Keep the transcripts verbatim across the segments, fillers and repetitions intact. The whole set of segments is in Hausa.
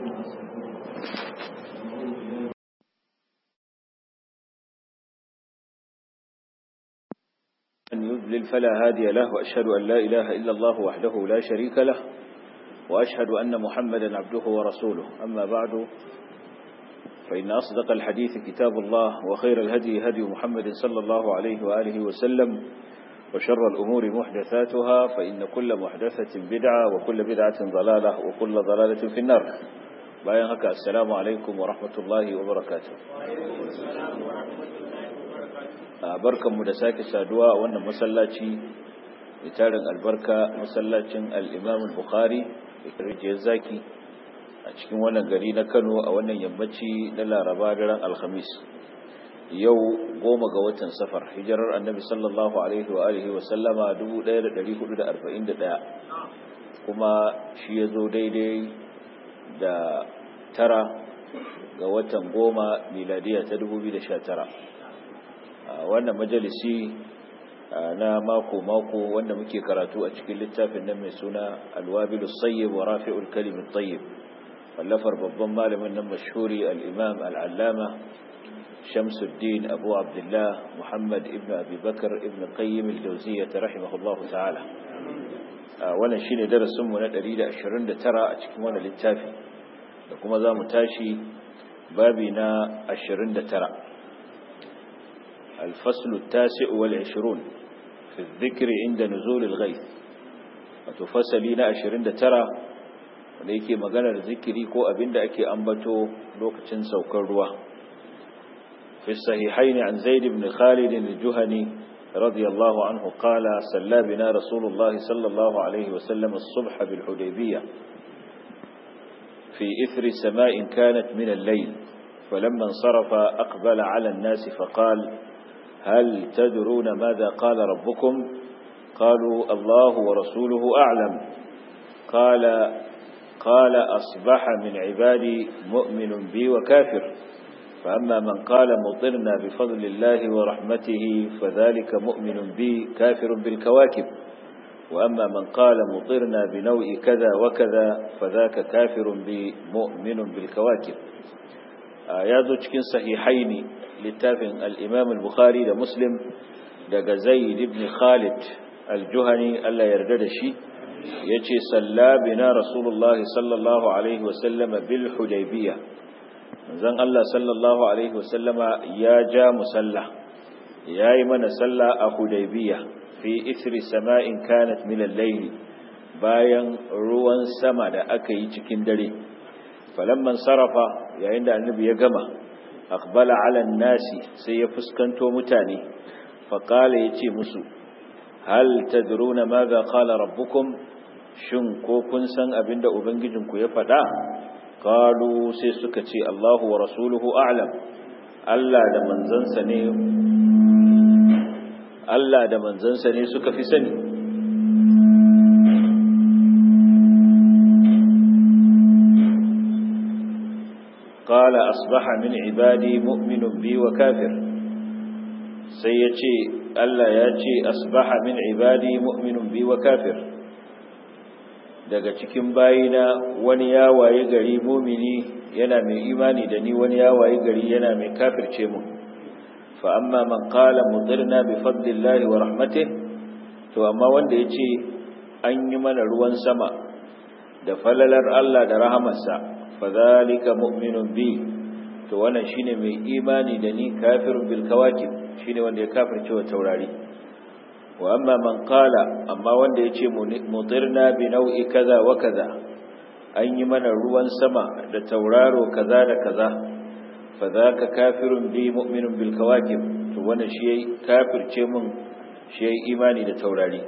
من يضلل فلا هادي له، وأشهد أن لا إله إلا الله وحده لا شريك له، وأشهد أن محمدا عبده ورسوله. أما بعد، فإن أصدق الحديث كتاب الله، وخير الهدي هدي محمد صلى الله عليه وآله وسلم، وشر الأمور محدثاتها، فإن كل محدثة بدعة وكل بدعة ضلالة وكل ضلالة في النار. باين هكا، السلام عليكم ورحمة الله وبركاته. barkanmu da sake saduwa a wannan masallaci mai tarin albarka, masallacin al-Imam al-Bukhari da rijiyar zaki a cikin wannan gari na Kano a wannan yammaci na Laraba daren Alhamis. Yau goma ga watan Safar, hijirar Annabi sallallahu alaihi wa alihi wa sallama dubu ɗaya da ɗari hudu da arba'in da ɗaya, kuma shi ya zo daidai da tara ga watan goma miladiya ta dubu biyu da sha tara. Wannan majalisi na mako-mako wanda muke karatu a cikin littafin nan mai suna Alwabilus Sayyib wa Rafi'ul Kalimit Tayyib, wallafar babban malamin nan mashhuri al-Imam al-Allama Shamsuddin Abu Abdullah Muhammad ibn Abi Bakr ibn Qayyim al-Jawziyyah rahimahullahu ta'ala. Wannan shine darasin mu na ɗari da ashirin da tara a cikin wannan littafi, da kuma zamu tashi babi na ashirin da tara. الفصل التاسع والعشرون في الذكر عند نزول الغيث. وتفصلين عشرين ترى وليكي مغانا الذكري كو أبند أكي أنبتو لوكتن سوكروا. في الصحيحين عن زيد بن خالد الجهني رضي الله عنه قال: صلى بنا رسول الله صلى الله عليه وسلم الصبح بالحديبية في إثر سماء كانت من الليل، فلما انصرف أقبل على الناس فقال: هل تدرون ماذا قال ربكم؟ قالوا: الله ورسوله أعلم. قال قال أصبح من عبادي مؤمن بي وكافر، فأما من قال مطرنا بفضل الله ورحمته فذلك مؤمن بي كافر بالكواكب، وأما من قال مطرنا بنوء كذا وكذا فذاك كافر بي مؤمن بالكواكب. ya zo cikin sahihaini littafin al-Imam al-Bukhari da Muslim daga Zaid ibn Khalid al-Juhani, Allah yarda da shi, yace salla bina Rasulullahi sallallahu alaihi wasallam bil Hudaybiyah. Manzon Allah sallallahu alaihi wasallama ya ja musalla, yayi mana salla a Hudaybiyah fi ithri sama'in kanat min al-layl, bayan ruwan sama da aka yi cikin dare. falamman sarafa, yayin da annabi ya gama, aqbala ala nasi, sai ya fuskanto mutane, faqala yace musu: hal tadruna madha qala rabbukum? shin ko kun san abinda ubangijinku ya faɗa? qalu, sai suka ce: Allahu wa rasuluhu a'lam. Allah da manzansa ne Allah da manzansa ne suka fi sani. قال أصبح من عبادي مؤمن بي وكافر. سيأتي ألا يأتي أصبح من عبادي مؤمن بي وكافر. daga cikin bayina wani ya waye gari mumini yana mai imani da ni, wani ya waye gari yana mai kafirce mu. fa amma man qala mudirna bi fadlillahi wa rahmatihi, to amma wanda yace an yi mana ruwan sama da falalar Allah da rahamarsa, fadhalika mu'minun bi, to wannan shine mai imani da ni, kafirun bil kawakib, shine wanda ya kafirce wa taurari. wa amma man qala, amma wanda yace mudirna bi nau'i kaza wa kaza, an yi mana ruwan sama da tauraro kaza da kaza, fadhaka kafirun bi mu'minun bil kawakib, to wannan shi yayi kafirce mun, shi yayi imani da taurari.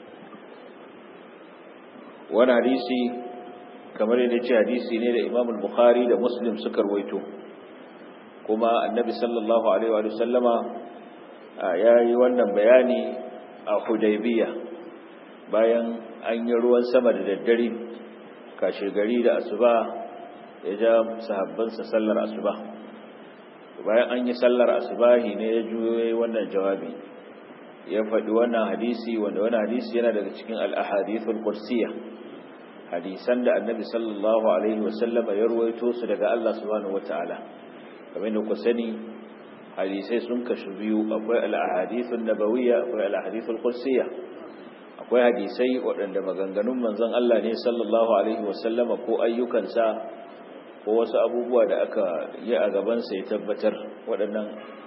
wannan hadisi kamar yadda ce hadisi ne da Imam al-Bukhari da Muslim suka rawaito, kuma Annabi sallallahu alaihi wa sallama yayi wannan bayani a Hudaybiyah bayan an yi ruwan sama da daddare, kashe gari da asuba ya ja sahabbansa sallar asuba. Bayan an yi sallar asubahi ne ya juyo yayi wannan jawabi, ya faɗi wannan hadisi, wanda wannan hadisi yana daga cikin al-ahadithul qudsiyya, hadisan da annabi sallallahu alaihi wasallam ya ruwaito su daga Allah subhanahu wataala. kamar da ku sani hadisai sun kashu biyu, akwai al-ahadithun nabawiyya akwai al-ahadithul qudsiyya. akwai hadisai waɗanda maganganun manzon Allah ne sallallahu alaihi wasallama ko ayyukansa ko wasu abubuwa da aka yi a gabansa ya tabbatar, waɗannan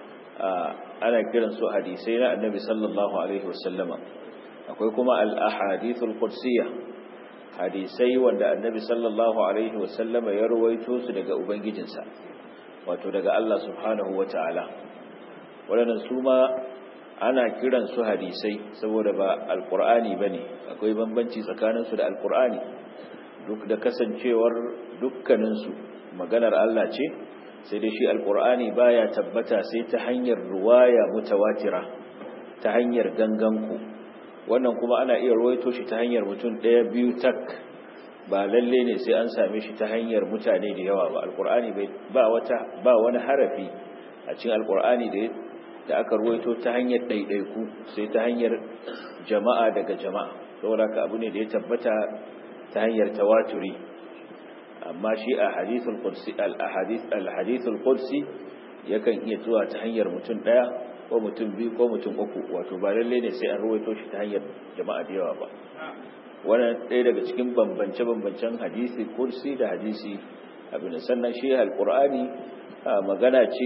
ana kiran su hadisai na annabi sallallahu alaihi wasallama. akwai kuma al-ahadithul qudsiyya, hadisai wanda annabi sallallahu alaihi wasallama ya rawaito su daga ubangijinsa, wato daga Allah subhanahu wataala. waɗannan su ma ana kiran su hadisai saboda ba alqur'ani bane, akwai bambanci tsakanin su da alqur'ani, duk da kasancewar dukkanin su maganar Allah ce, sai dai shi alqur'ani baya tabbata sai ta hanyar ruwaya mutawatira, ta hanyar ganganku. wannan kuma ana iya ruwaito shi ta hanyar mutum ɗaya biyu tak, ba lalle ne sai an same shi ta hanyar mutane da yawa ba. alqur'ani ba wata ba wani harafi a cikin alqur'ani da da aka ruwaito ta hanyar ɗaiɗaiku, sai ta hanyar jama'a daga jama'a, saboda haka abu ne da ya tabbata ta hanyar tawaturi. amma shi a hadithul qudsi al-ahadith al-hadithul qudsi yakan iya zuwa ta hanyar mutum ɗaya ko mutum biyu ko mutum uku, wato ba lalle ne sai an ruwaito shi ta hanyar jama'a da yawa ba. wannan ɗaya daga cikin bambance-bambancen hadisi qudsi da hadisi abin. sannan shi al-qur'ani magana ce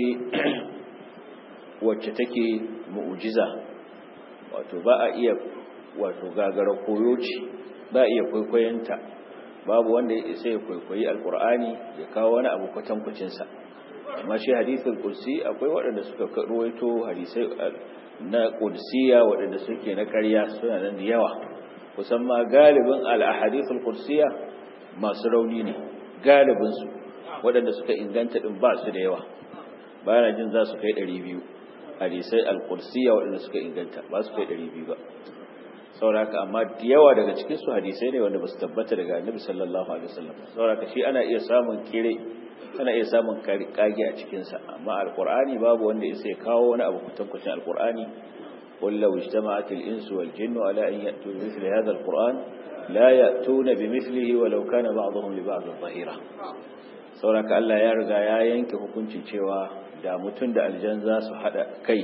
wacce take mu'jiza, wato ba a iya wato gagara koyo ce, ba a iya kwaikwayonta, babu wanda ya isa ya kwaikwayi alkur'ani ya kawo wani abu kwatankwacin sa. amma shi hadithul qudsi akwai waɗanda suka ruwaito hadisai na qudsiya waɗanda suke na ƙarya, suna nan da yawa. kusan ma galibin al-ahadithul qudsiya masu rauni ne, galibin su waɗanda suka inganta din ba su da yawa, bayan jin za su kai ɗari biyu hadisai al-qudsiyya waɗanda suka inganta, ba su kai ɗari biyu ba. sauraka amma yawa daga cikin su hadisai ne wanda ba su tabbata daga annabi sallallahu alaihi wasallam. sauraka shi ana iya samun kire, ana iya samun kage a cikin sa, amma al-qur'ani babu wanda yake kawo wani abu kutankucin al-qur'ani. qul law ijtama'at al-insu wal jinnu ala an ya'tu bi mithli hadha al-qur'an la ya'tuna bi mithlihi walau kana ba'dhum li ba'd dhahira. sauraka Allah ya riga ya yanke hukuncin cewa da mutum da aljan za su hada kai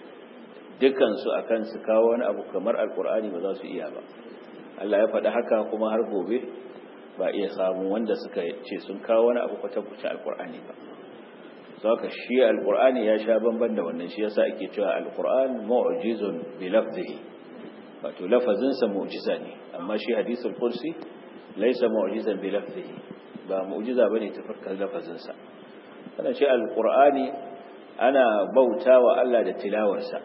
dukansu akan su kawo wani abu kamar alkur'ani ba za su iya ba. Allah ya faɗi haka kuma har gobe ba iya samu wanda suka ce sun kawo wani abu kwatankwacin alkur'ani ba. saka shi alkur'ani ya sha bamban da wannan, shi yasa ake cewa alkur'an mu'jizun bi lafzihi, wato lafazinsa mu'jiza ne. amma shi hadisul qudsi laysa mu'jizan bi lafzihi, ba mu'jiza bane ta farkar lafazinsa. kana shi alkur'ani ana bautawa Allah da tilawarsa,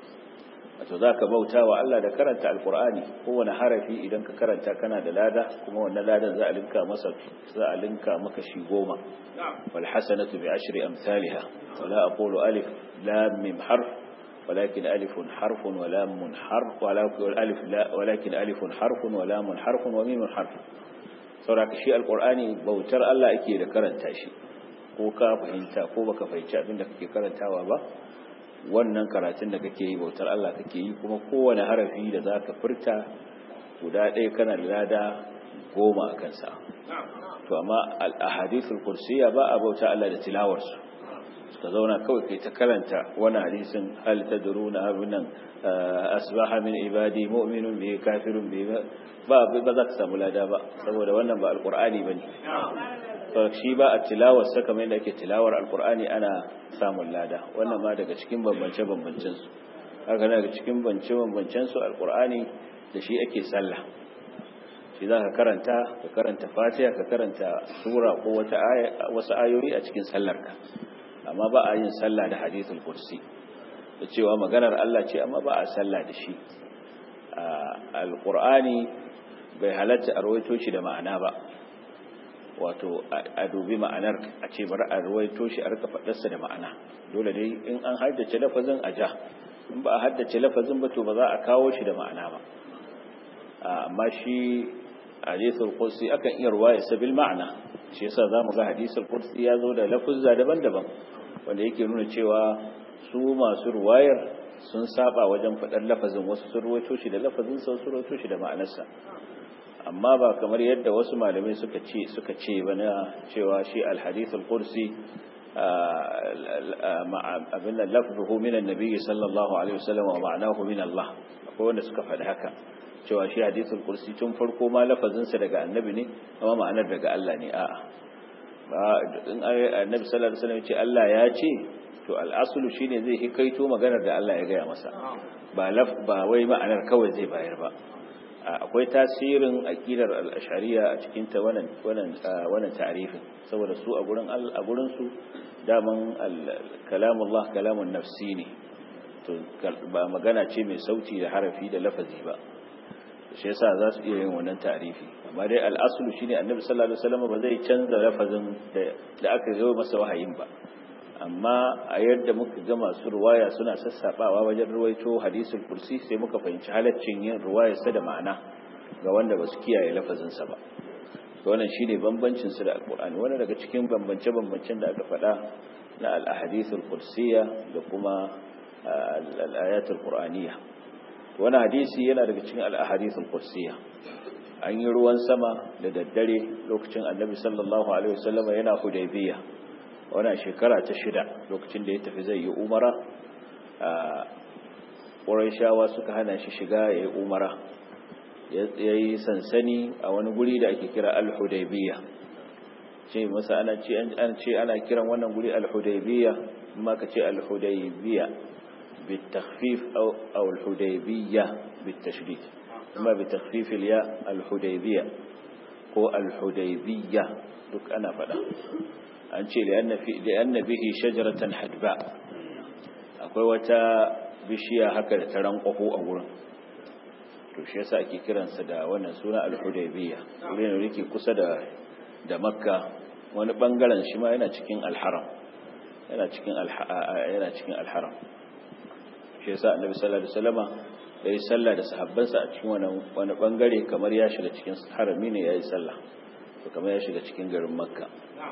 wato za ka bauta wa Allah da karanta alkur'ani. kowane harafi idan ka karanta kana da lada, kuma wannan ladan za a linka masa, za a linka maka shi goma. wal hasanatu bi ashri amsalha wala aqulu alif lam mim harf walakin alifun harfun wa lamun harf wala alif la walakin alifun harfun wa lamun harfun wa mimun harf. saboda shi alkur'ani bautar Allah ake da karanta shi, ko ka fahimta ko baka fahimci abin da kake karantawa ba, wannan karatun da kake yi bautar Allah kake yi. kuma kowane harafi da zaka furta guda ɗaya kana da lada goma a kansa. to amma al-ahadithul qudsiyya ba a bauta Allah da tilawar su, suka zauna kawai kai ta karanta wani hadisin hal tadruna abinan asbaha min ibadi mu'minun bi kafirun bi ba ba za ka samu lada ba, saboda wannan ba alqur'ani bane. shi ba a tilawar sa kamar yadda ake tilawar alkur'ani ana samun lada. wannan ma daga cikin bambance-bambancen su. haka daga cikin bambance-bambancen su alkur'ani da shi ake sallah. shi za ka karanta ka karanta fatiha ka karanta sura ko wata aya, wasu ayoyi a cikin sallarka. amma ba a yin sallah da hadithul kursi, da cewa maganar Allah ce amma ba a sallah da shi. alkur'ani bai halatta a rawaito shi da ma'ana ba, wato a dubi ma'anar a ce bari a ruwaito shi a rika faɗarsa da ma'ana. dole dai in an haddace lafazin a ja, in ba a haddace lafazin ba to ba za a kawo shi da ma'ana ba. amma shi hadisul qudsi akan iya ruwaya sabil ma'ana, shi yasa zamu ga hadisul qudsi ya zo da lafuzza daban-daban, wanda yake nuna cewa su masu ruwayar sun saba wajen faɗar lafazin. wasu sun ruwaito shi da lafazin sa, wasu ruwaito shi da ma'anarsa. amma ba kamar yadda wasu malamai suka ce suka ce bana cewa shi al-hadithul qudsi abin lafzuhu min annabi sallallahu alaihi wasallam wa ma'anahu min Allah akwai wanda suka faɗi haka cewa shi hadithul qudsi tun farko ma lafazinsa daga annabi ne amma ma'anar daga Allah ne a'a ba in annabi sallallahu alaihi wasallam ce Allah ya ce to al-aslu shine zai hikaito maganar da Allah ya gaya masa ba laf ba wai ma'anar kawai zai bayar ba akwai tasirin aqidar al-ash'ariyya a cikin ta wannan wannan wannan ta'arifin saboda su a gurin a gurin su daman kalamullah kalamun nafsi ne to ba magana ce mai sauti da harafi da lafazi ba shi yasa za su iya yin wannan ta'arifi amma dai al-aslu shine annabi sallallahu alaihi wasallam ba zai canza lafazin da aka yi masa wahayin ba amma a yadda muka ga masu ruwaya suna sassabawa wajen ruwaito hadisul kursi sai muka fahimci halaccin yin ruwayarsa da ma'ana ga wanda ba su kiyaye lafazinsa ba wannan shine bambancin su da alqur'ani wannan daga cikin bambance bambancen da aka faɗa na al-ahadithul kursiyya da kuma al-ayatul qur'aniyya wannan hadisi yana daga cikin al-ahadithul kursiyya an yi ruwan sama da daddare lokacin annabi sallallahu alaihi wasallam yana hudaybiya wannan shekara ta shida lokacin da ya tafi zai yi umara Qurayshawa suka hana shi shiga yayi umara yayi sansani a wani guri da ake kira al-Hudaybiyya ce masa ana ce an ce ana kiran wannan guri al-Hudaybiyya amma ka ce al-Hudaybiyya bitakhfif aw aw al-Hudaybiyya bitashdid amma bitakhfif al-ya al-Hudaybiyya ko al-Hudaybiyya duk ana fada an ce lianna fi lianna bihi shajaratan hadba akwai wata bishiya haka da ta rankwafo a gurin to shi yasa ake kiransa da wannan suna al-Hudaybiyya wurin da yake kusa da da Makka wani bangaren shi ma yana cikin al-Haram yana cikin yana cikin al-Haram shi yasa Annabi sallallahu alaihi wasallama yayi sallah da sahabbansa a cikin wannan wani bangare kamar ya shiga cikin harami ne yayi sallah to kamar ya shiga cikin garin Makka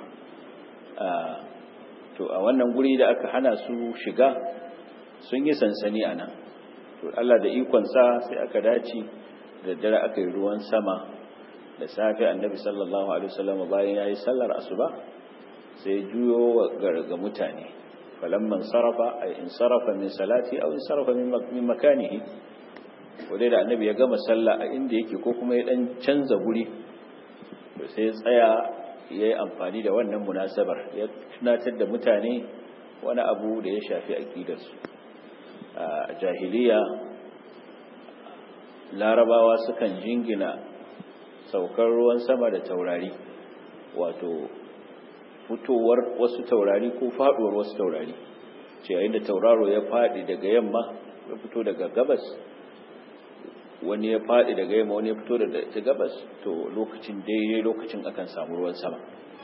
to a wannan guri da aka hana su shiga sun yi sansani a nan to Allah da ikonsa sai aka dace da dare aka yi ruwan sama da safe annabi sallallahu alaihi wasallam bayan yayi sallar asuba sai juyo ga mutane falamman sarafa ay in sarafa min salati aw in sarafa min makanihi wanda da annabi ya gama sallah a inda yake ko kuma ya dan canza guri to sai tsaya yayi amfani da wannan munasabar ya tunatar da mutane wani abu da ya shafi aqidarsu a jahiliya larabawa sukan jingina saukar ruwan sama da taurari wato fitowar wasu taurari ko faduwar wasu taurari ce yayin da tauraro ya fadi daga yamma ya fito daga gabas wani ya fadi daga yamma wani ya fito daga gabas to lokacin daidai lokacin akan samu ruwan sama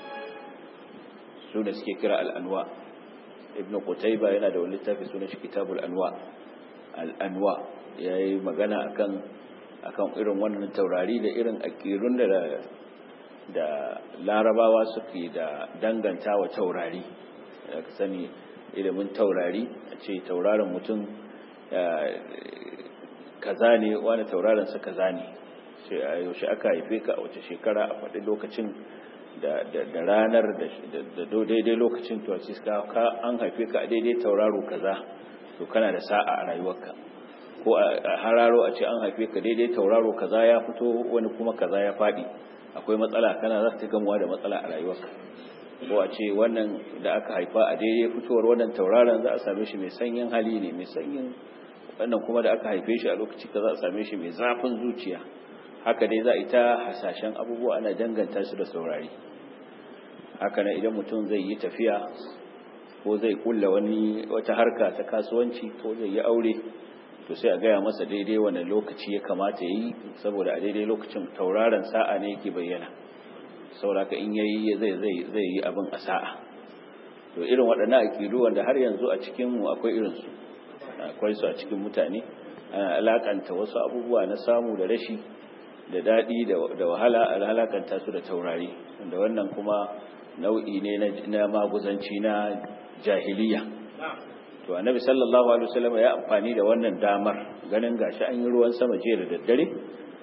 su da suke kira al'anwa ibn Qutayba yana da wani littafi sunan shi Kitabul Anwa al-Anwa yayi magana akan akan irin wannan taurari da irin akirun da da larabawa suke da dangantawa taurari ka sani ilimin taurari a ce tauraron mutum kaza ne wani tauraron sa kaza ne sai a yaushe aka haife ka a wace shekara a faɗi lokacin da da ranar da daidai lokacin to sai ka an haife ka a daidai tauraro kaza to kana da sa'a a rayuwarka ko a hararo a ce an haife ka daidai tauraro kaza ya fito wani kuma kaza ya fadi akwai matsala kana za ta gamuwa da matsala a rayuwarka ko a ce wannan da aka haifa a daidai fitowar wannan tauraron za a same shi mai sanyin hali ne mai sanyin wannan kuma da aka haife shi a lokaci kaza a same shi mai zafin zuciya haka dai za a yi ta hasashen abubuwa ana danganta su da saurari haka nan idan mutum zai yi tafiya ko zai kulla wani wata harka ta kasuwanci ko zai yi aure to sai a gaya masa daidai wani lokaci ya kamata yi saboda a daidai lokacin tauraron sa'a ne yake bayyana sauraka in yayi zai zai zai yi abin a sa'a to irin waɗannan akidu wanda har yanzu a cikin mu akwai irin su akwai su a cikin mutane ana alakanta wasu abubuwa na samu da rashi da dadi da wahala a alakanta su da taurari wanda wannan kuma nau'i ne na maguzanci na jahiliya to annabi sallallahu alaihi wasallam ya amfani da wannan damar ganin gashi an yi ruwan sama jiya da daddare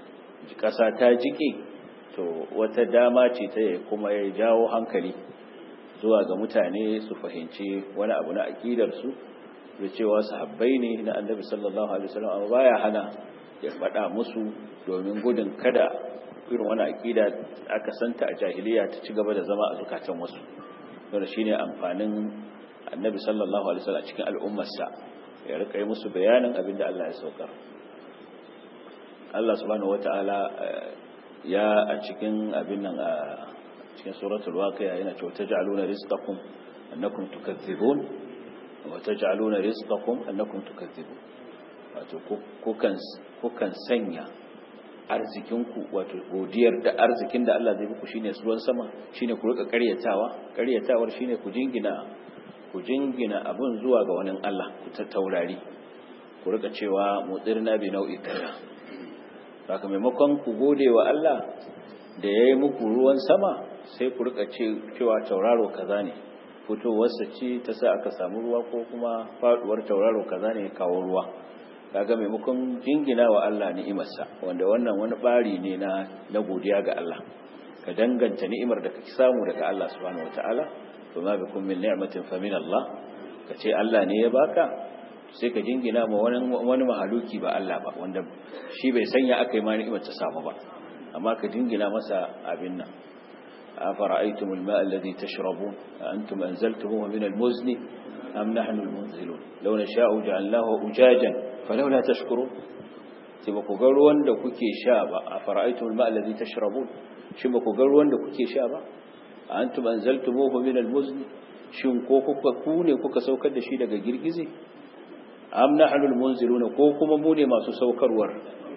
ƙasa ta jike to wata dama ce ta kuma ya jawo hankali zuwa ga mutane su fahimci wani abu na aƙidarsu da cewa sahabbai ne na annabi sallallahu alaihi wasallam amma baya hana ya faɗa musu domin gudun kada irin wani aƙida aka santa a jahiliya ta ci gaba da zama a zukatan wasu don shine amfanin annabi sallallahu alaihi wasallam cikin al'ummarsa ya rika yi musu bayanin abinda Allah ya saukar Allah subhanahu wataala ya a cikin abin nan a cikin suratul waqi'a yana cewa taj'aluna rizqakum annakum tukazzibun wa taj'aluna rizqakum annakum tukazzibun wato kukan kukan sanya arzikinku wato godiyar da arzikin da Allah zai muku shine ruwan sama shine ku rika ƙaryatawa ƙaryatawar shine ku jingina ku jingina abun zuwa ga wani Allah ku ta taurari ku rika cewa mutsirna bi nau'i kaza saka maimakon ku gode wa Allah da yayi muku ruwan sama sai ku rika cewa tauraro kaza ne fitowar sa ce ta sa aka samu ruwa ko kuma faduwar tauraro kaza ne kawo ruwa kaga maimakon jingina wa Allah ni'imarsa wanda wannan wani bari ne na na godiya ga Allah ka danganta ni'imar da kake samu daga Allah subhanahu wataala to ma bikum min ni'matin fa min Allah kace Allah ne ya baka sai ka jingina ma wani wani mahaluki ba Allah ba wanda shi bai sanya akai ma ni'imar ta samu ba amma ka jingina masa abin nan afara'aytum al-ma'a alladhi tashrabun antum anzaltumuhu min al-muzni am nahnu al-munzilun law nasha'u ja'alnahu ujajan falawla tashkurun sai ba ku ga ruwan da kuke sha ba afara'aytum al-ma'a alladhi tashrabun shin ba ku ga ruwan da kuke sha ba antum anzaltumuhu min al-muzni shin ko kuka ku ne kuka saukar da shi daga girgize am nahnu al-munzilun ko kuma mu ne masu saukarwar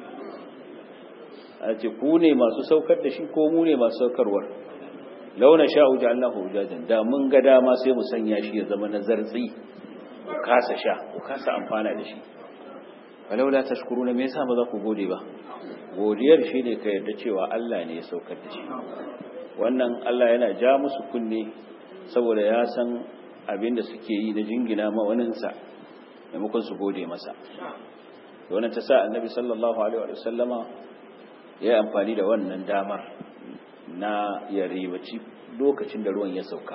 ace ku ne masu saukar da shi ko mu ne masu saukarwar law nasha'u ja'alnahu ujajan da mun ga dama sai mu sanya shi ya zama nazartsi ku kasa sha ku kasa amfana da shi falawla tashkuruna me yasa ba za ku gode ba godiyar shi ne ka yarda cewa Allah ne ya saukar da shi wannan Allah yana ja musu kunne saboda ya san abin da suke yi da jingina ma waninsa maimakon su gode masa wannan ta sa annabi sallallahu alaihi wa sallama ya yi amfani da wannan damar na ya ribaci lokacin da ruwan ya sauka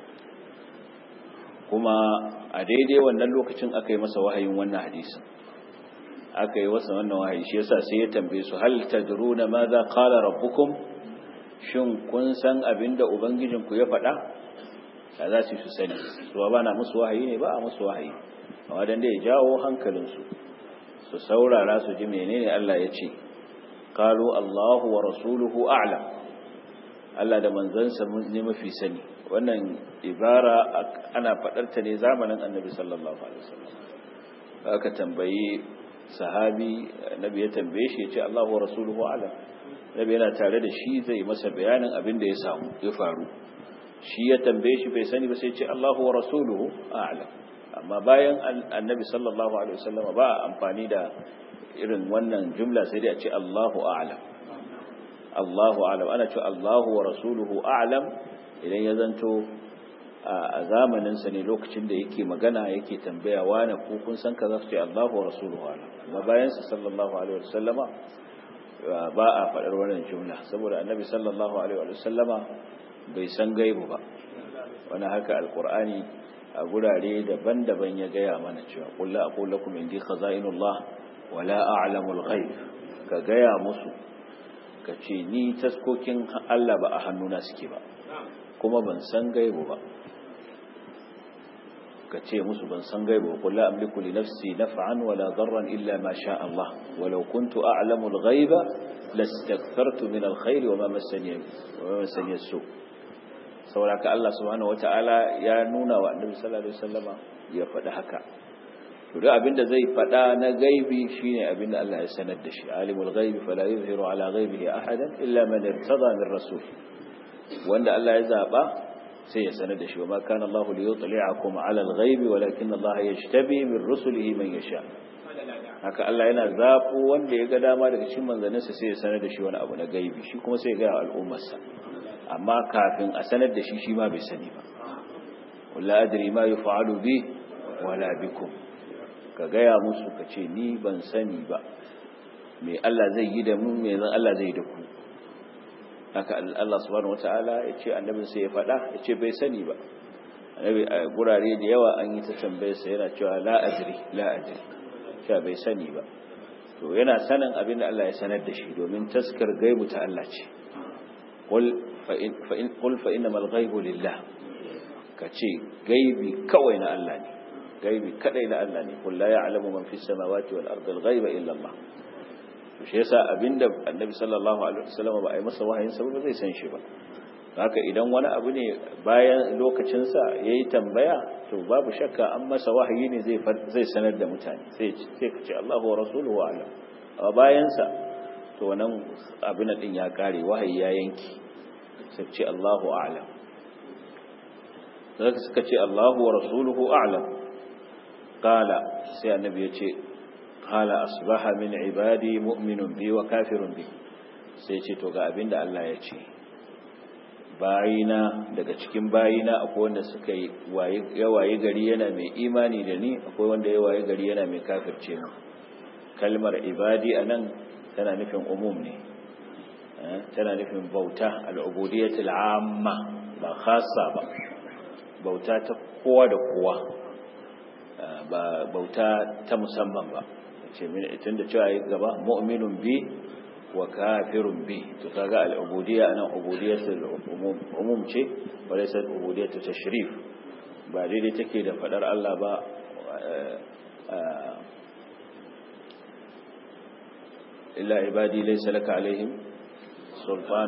kuma a daidai wannan lokacin aka yi masa wahayin wannan hadisin aka yi wasa wannan wahayi shi yasa sai ya tambaye su hal tadruna madha qala rabbukum shin kun san abinda ubangijinku ya faɗa da za su sani su ba na musu wahayi ne ba a musu wahayi amma dan da ya jawo hankalinsu su saurara su ji menene Allah ya ce qalu Allahu wa rasuluhu a'lam Allah da manzansa ne mafi sani wannan ibara ana fadar ta ne zamanin Annabi sallallahu alaihi wasallam aka tambayi sahabi Annabi ya tambaye shi ya ce Allahu wa rasuluhu a'lam Annabi yana tare da shi zai masa bayanin abin da ya samu ya faru shi ya tambaye shi bai sani ba sai ce Allahu wa rasuluhu a'lam amma bayan Annabi sallallahu alaihi wasallam ba amfani da irin wannan jumla sai dai a ce Allahu a'lam Allahu a'lam ana ce Allahu wa rasuluhu a'lam idan ya zanto a zamanin sa ne lokacin da yake magana yake tambaya wani ko kun san kaza su ce Allahu wa rasuluhu a'lam amma bayan sa sallallahu alaihi wasallama ba a faɗar wannan jumla saboda Annabi sallallahu alaihi wasallama bai san gaibu ba wani haka alqur'ani a gurare daban-daban ya gaya mana cewa qul la aqulu lakum indi khaza'inullah wala a'lamul ghaib ka gaya musu ka ce ni taskokin Allah ba a hannuna suke ba kuma ban san gaibu ba ka ce musu ban san gaibu ba qul la amliku li nafsi naf'an wala darran illa ma sha Allah walau kuntu a'lamul ghaiba lastakthartu min alkhair wa ma massani wa ma massani as-su saboda Allah subhanahu wataala ya nuna wa Annabi sallallahu alaihi wasallama ya faɗi haka to duk abinda zai faɗa na gaibi shine abinda Allah ya sanar da shi alimul ghaibi fala yuzhiru ala ghaibihi ahadan illa man irtada min rasul wanda Allah ya zaba sai ya sanar da shi wa ma kana Allah li yutli'akum ala al-ghaibi walakin Allah yajtabi min rusulihi man yasha haka Allah yana zabo wanda ya ga dama daga cikin manzanninsa sai ya sanar da shi wani abu na gaibi shi kuma sai ya ga al'ummarsa amma kafin a sanar da shi shi ma bai sani ba wala adri ma yuf'alu bi wala bikum ka gaya musu ka ce ni ban sani ba me Allah zai yi da mu me zan Allah zai yi da ku haka Allah subhanahu wataala ya ce annabin sai ya faɗa ya ce bai sani ba annabi a gurare da yawa an yi ta tambayar sa yana cewa la adri la adri cewa bai sani ba to yana sanin abin da Allah ya sanar da shi domin taskar gaibu ta Allah ce qul fa in fa in qul fa innamal ghaibu lillah kace gaibi kawai na Allah ne gaibi kadai na Allah ne qul la ya'lamu man fis samawati wal ardi al ghaiba illa Allah to shi yasa abinda annabi sallallahu alaihi wasallam ba a yi masa wahayin sa ba zai san shi ba haka idan wani abu ne bayan lokacin sa yayi tambaya to babu shakka an masa wahayi ne zai zai sanar da mutane sai sai kace Allahu wa rasuluhu a'lam a bayan sa to wannan abin din ya kare wahayi ya yanki sai ce Allahu a'lam sai suka ce Allahu wa rasuluhu a'lam qala sai annabi ya ce qala asbaha min ibadi mu'minun bi wa kafirun bi sai ce to ga abinda Allah ya ce bayina daga cikin bayina akwai wanda suka yi waye gari yana mai imani da ni akwai wanda ya waye gari yana mai kafirce mu kalmar ibadi anan tana nufin umum ne tana nufin bauta al-ubudiyyatul amma ba khassa ba bauta ta kowa da kowa ba bauta ta musamman ba ce tunda cewa yi gaba mu'minun bi wa kafirun bi to kaga al-ubudiyya anan ubudiyyatul umum umum ce ba laysa ubudiyyatul tashrif ba daidai take da fadar Allah ba illa ibadi laysa laka alaihim sultan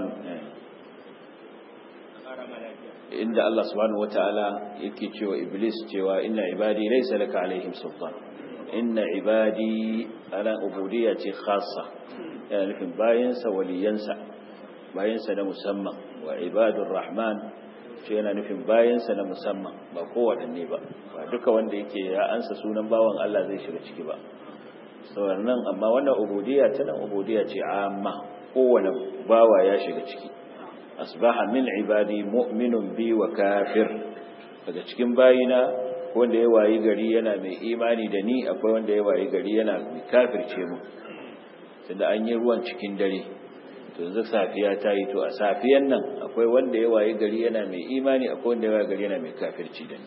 inda Allah subhanahu wataala yake cewa iblis cewa inna ibadi laysa laka alaihim sultan inna ibadi ala ubudiyya ce khassa yana nufin bayansa waliyansa bayansa na musamman wa ibadur rahman ce yana nufin bayansa na musamman ba kowaɗanne ba ba duka wanda yake ya ansa sunan bawan Allah zai shiga ciki ba saurannan amma wannan ubudiyya tana ubudiyya ce amma kowane bawa ya shiga ciki asbaha min ibadi mu'minun bi wa kafir daga cikin bayina wanda ya wayi gari yana mai imani da ni akwai wanda ya wayi gari yana mai kafirce mu tunda an yi ruwan cikin dare to yanzu safiya ta yi to a safiyan nan akwai wanda ya wayi gari yana mai imani akwai wanda ya wayi gari yana mai kafirci da ni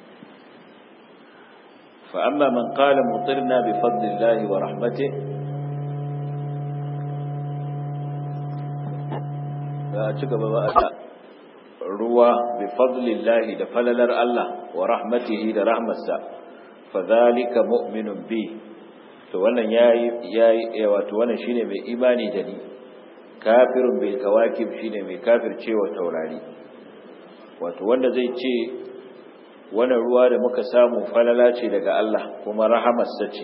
fa amma man qala mutirna bi fadlillahi wa rahmatihi ga ci gaba ba a ruwa bi fadlillahi da falalar Allah wa rahmatihi da rahmatsa fa zalika mu'minun bi to wannan yayi yayi wato wannan shine mai imani da ni kafirun bil kawakib shine mai kafircewa taurari wato wanda zai ce wannan ruwa da muka samu falala ce daga Allah kuma rahamarsa ce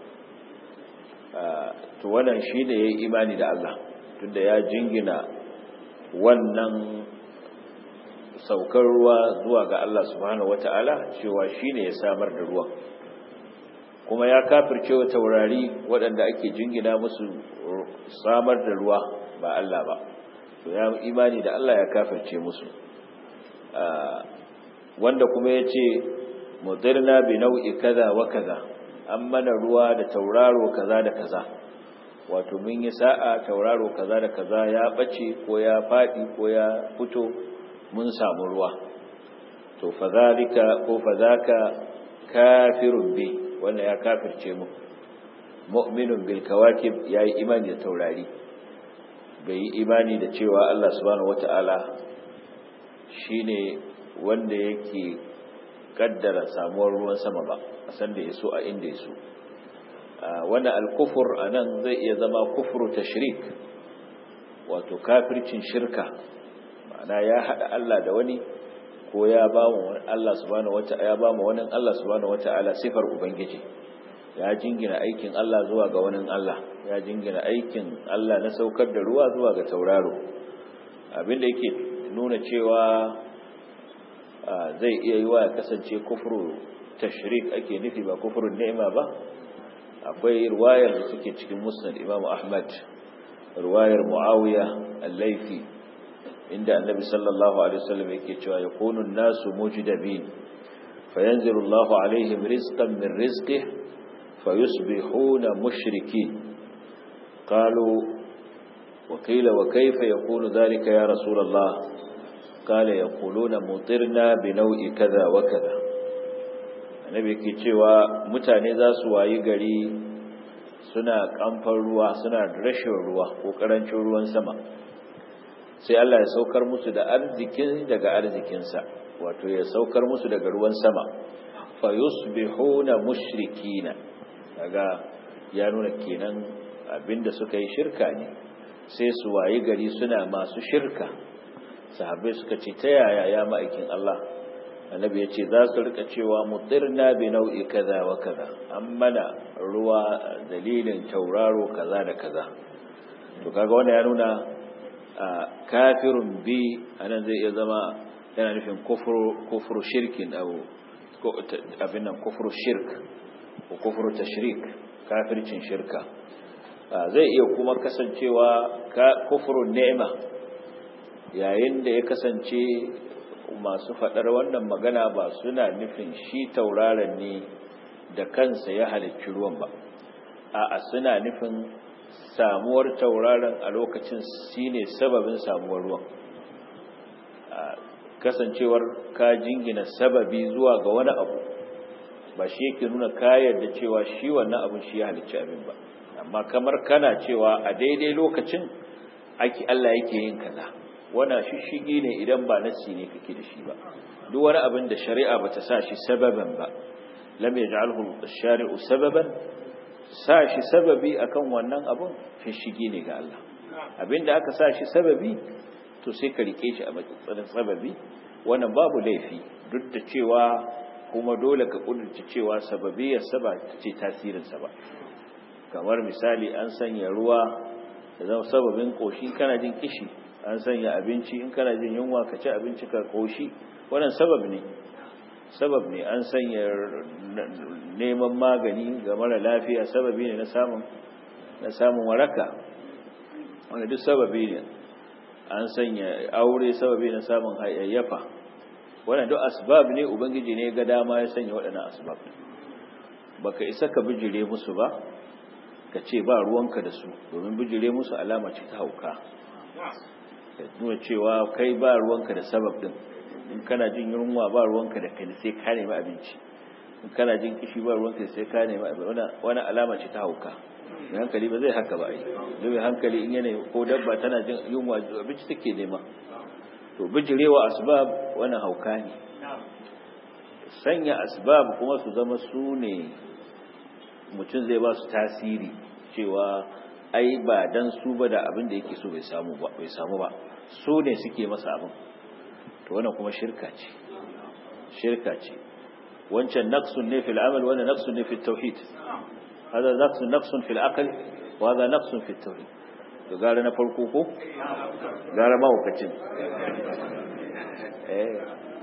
to wannan shine yayi imani da Allah tunda ya jingina wannan saukar ruwa zuwa ga Allah subhanahu wata'ala cewa shine ya samar da ruwan kuma ya kafirce wa taurari waɗanda ake jingina musu samar da ruwa ba Allah ba to ya imani da Allah ya kafirce musu wanda kuma ya ce mudirna bi nau'i kaza wa kaza an mana ruwa da tauraro kaza da kaza wato mun yi sa'a tauraro kaza da kaza ya bace ko ya faɗi ko ya fito mun samu ruwa to fadhalika ko fadhaka kafirun bi wanda ya kafirce mu mu'minun bil kawakib yayi imani da taurari bai yi imani da cewa Allah subhanahu wataala shine wanda yake kaddara samuwar ruwan sama ba a san da yaso a inda yaso wannan al-kufr anan zai iya zama kufru tashrik wato kafircin shirka ma'ana ya hada Allah da wani ko ya ba mu Allah subhanahu wata'ala ya ba mu wani Allah subhanahu wata'ala sifar ubangiji ya jingina aikin Allah zuwa ga wani Allah ya jingina aikin Allah na saukar da ruwa zuwa ga tauraro abinda yake nuna cewa zai iya yi wa kasance kufru tashrik ake nufi ba kufrun ni'ima ba akwai riwayar da suke cikin musnad Imam Ahmad riwayar Muawiya al-Laythi inda annabi sallallahu alaihi wasallam yake cewa yakunu an-nasu mujdabin fayanzilu Allahu alaihim rizqan min rizqihi fayusbihuna mushrikin qalu wa qila wa kayfa yakunu dhalika ya rasulullah qala yaquluna mutirna bi naw'i kaza wa kaza annabi yake cewa mutane za su wayi gari suna kamfan ruwa suna rashin ruwa ko karancin ruwan sama sai Allah ya saukar musu da arzikin daga arzikinsa wato ya saukar musu daga ruwan sama fa yusbihuna mushrikina daga ya nuna kenan abinda suka yi shirka ne sai su wayi gari suna masu shirka sahabbai suka ce ta yaya ya ma'aikin Allah annabi ya ce za su rika cewa mutirna bi nau'i kaza wa kaza amma ruwa dalilin tauraro kaza da kaza to kaga wannan ya nuna kafirun bi anan zai iya zama yana nufin kufru kufru shirkin abu abin nan kufru shirk ko kufru tashrik kafircin shirka zai iya kuma kasancewa kufrun ni'ima yayin da ya kasance masu faɗar wannan magana ba suna nufin shi tauraron ne da kansa ya halicci ruwan ba a'a suna nufin samuwar tauraron a lokacin shine sababin samuwar ruwan kasancewar ka jingina sababi zuwa ga wani abu ba shi yake nuna kayar da cewa shi wannan abin shi ya halicci abin ba amma kamar kana cewa a daidai lokacin ake Allah yake yin kaza wannan shishigi ne idan ba nassi ne kake da shi ba duk wani abin da shari'a bata sa shi sababan ba lam yaj'alhu ash-shari'u sababan sa shi sababi akan wannan abun shishigi ne ga Allah abinda aka sa shi sababi to sai ka rike shi a matsayin sababi wannan babu laifi duk da cewa kuma dole ka kudurta cewa sababiyar saba ce tasirin sa ba kamar misali an sanya ruwa da zama sababin koshi kana jin kishi an sanya abinci in kana jin yunwa ka ci abinci ka koshi wannan sabab ne sabab ne an sanya neman magani ga mara lafiya sababi ne na samun na samun waraka wannan duk sababi ne an sanya aure sababi na samun hayayyafa wannan duk asbab ne ubangiji ne ga dama ya sanya waɗannan asbab baka isa ka bijire musu ba ka ce ba ruwanka da su domin bijire musu alama ce ta hauka nuna cewa kai ba ruwanka da sabab din in kana jin yunwa ba ruwanka da kai sai ka nemi abinci in kana jin kishi ba ruwanka sai ka nemi abinci wani alama ce ta hauka mai hankali ba zai haka ba ai domin hankali in yana ko dabba tana jin yunwa abinci take nema to bijirewa asbab wani hauka ne sanya asbab kuma su zama su ne mutum zai ba su tasiri cewa ai ba dan su ba da abin da yake so bai samu ba bai samu ba su ne suke masa abin to wannan kuma shirka ce shirka ce wancan naqsun ne fil amal wannan naqsun ne fil tauhid hada naqsun naqsun fil aql wa hada naqsun fil tauhid to gara na farko ko gara ma hukacin eh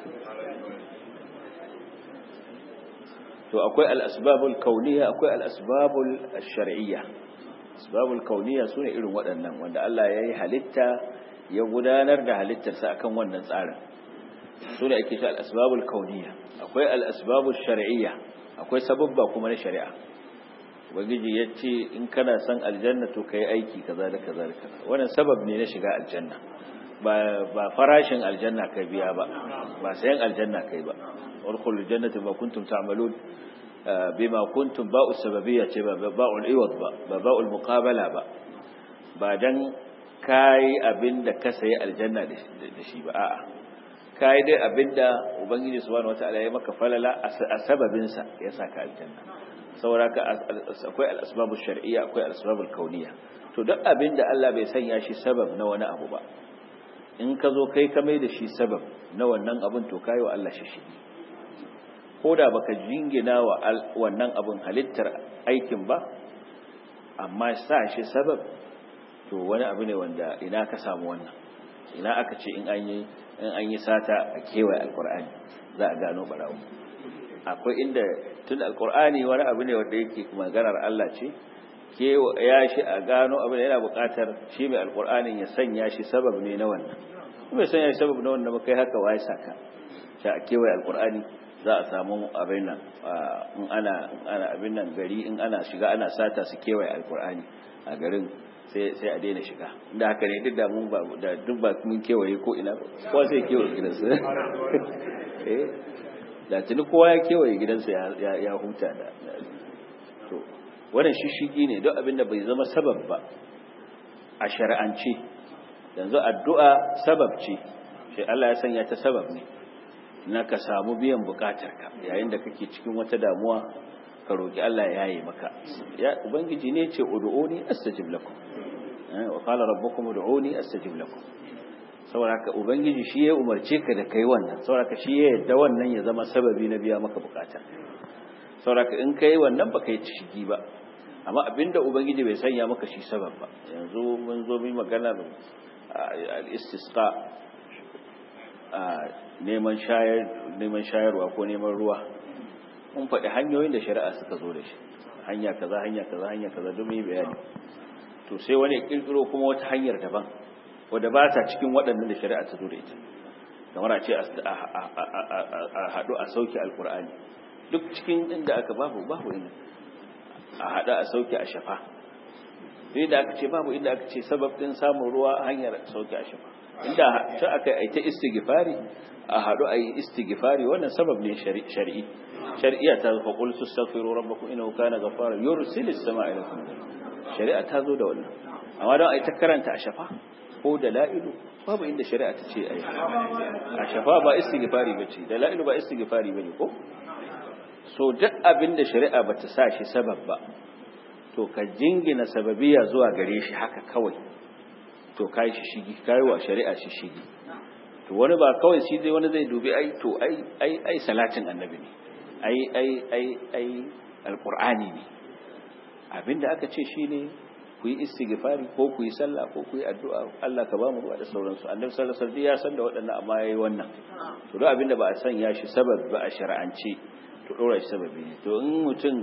to akwai al-asbabul kauniyya akwai al-asbabul shar'iyya asbabul kauniyya sune irin waɗannan wanda Allah ya yi halitta ya gudanar da halittarsa akan wannan tsarin sune ake cewa al-asbabul kauniyya akwai al-asbabul shar'iyya akwai sababba kuma na shari'a ubangiji yace in kana son aljanna to kai aiki kaza da kaza da kaza wannan sabab ne na shiga aljanna ba ba farashin aljanna kai biya ba ba sayan aljanna kai ba urkhul jannata ma kuntum ta'malun bima kuntum ba'u sababiyya ce ba ba'ul iwad ba ba ba'ul muqabala ba ba dan kai abinda ka sayi aljanna da shi ba a'a kai dai abinda ubangiji subhanahu wataala ya maka falala a sababin sa ya saka aljanna saboda ka akwai al-asbabus shar'iyya akwai al-asbabul kauniyya to duk abinda Allah bai sanya shi sabab na wani abu ba in ka zo kai ka mai da shi sabab na wannan abin to kai wa Allah shi shi ko da baka jingina wa wannan abin halittar aikin ba amma sa shi sabab to wani abu ne wanda ina ka samu wannan ina aka ce in an yi in an yi sata a kewaye alqur'ani za a gano barawo akwai inda tun alqur'ani wani abu ne wanda yake maganar Allah ce ya shi a gano abin da yana buƙatar shi mai alqur'anin ya sanya shi sabab ne na wannan kuma sanya shi sabab na wannan ba kai haka wai saka sha a kewaye alqur'ani za a samu abin nan in ana ana abin nan gari in ana shiga ana sata su kewaye alqur'ani a garin sai sai a daina shiga inda haka ne duk da mun ba da duk ba mun kewaye ko ina ko sai kewaye gidansa eh da tuni kowa ya kewaye gidansa ya ya huta da to wannan shishigi ne duk abinda bai zama sabab ba a shar'ance yanzu addu'a sabab ce sai Allah ya sanya ta sabab ne na ka samu biyan bukatarka yayin da kake cikin wata damuwa ka roki Allah ya yaye maka ya ubangiji ne ce ud'uni astajib lakum wa qala rabbukum ud'uni astajib lakum saboda ka ubangiji shi ya umarce ka da kai wannan saboda ka shi ya yadda wannan ya zama sababi na biya maka bukata saboda ka in kai wannan baka yi shigi ba amma abinda ubangiji bai sanya maka shi sabab ba yanzu mun zo mu magana al-istisqa neman shayar neman shayarwa ko neman ruwa mun faɗi hanyoyin da shari'a suka zo da shi hanya kaza hanya kaza hanya kaza don mu yi bayani to sai wani ya kirkiro kuma wata hanyar daban wadda ba ta cikin waɗannan da shari'a ta zo da ita kamar a ce a haɗu a sauke alkur'ani duk cikin inda aka babu babu inda a haɗu a sauke a shafa sai da aka ce babu inda aka ce sabab din samun ruwa a hanyar sauke a shafa inda ta aka yi ta istighfari a haɗu a yi istighfari wannan sabab ne shari'i shari'a ta fa qul tastaghfiru rabbakum innahu kana ghaffara yursilis samaa ilaykum shari'a ta zo da wannan amma don ai ta karanta a shafa ko da la'ilu babu inda shari'a ta ce ai a shafa ba istighfari bace da la'ilu ba istighfari bane ko so duk abinda shari'a bata sa shi sabab ba to ka jingina sababiya zuwa gare shi haka kawai to kai shi shigi kai wa shari'a shi shigi to wani ba kawai shi dai wani zai dubi ai to ai ai ai salatin annabi ne ai ai ai ai alqur'ani ne abinda aka ce shine ku yi istighfari ko ku yi sallah ko ku yi addu'a Allah ka ba mu ruwa da sauransu annabi sallallahu alaihi wasallam ya san da waɗannan amma yayi wannan to duk abinda ba a sanya shi sabab ba a shar'ance to dora shi sababi ne to in mutum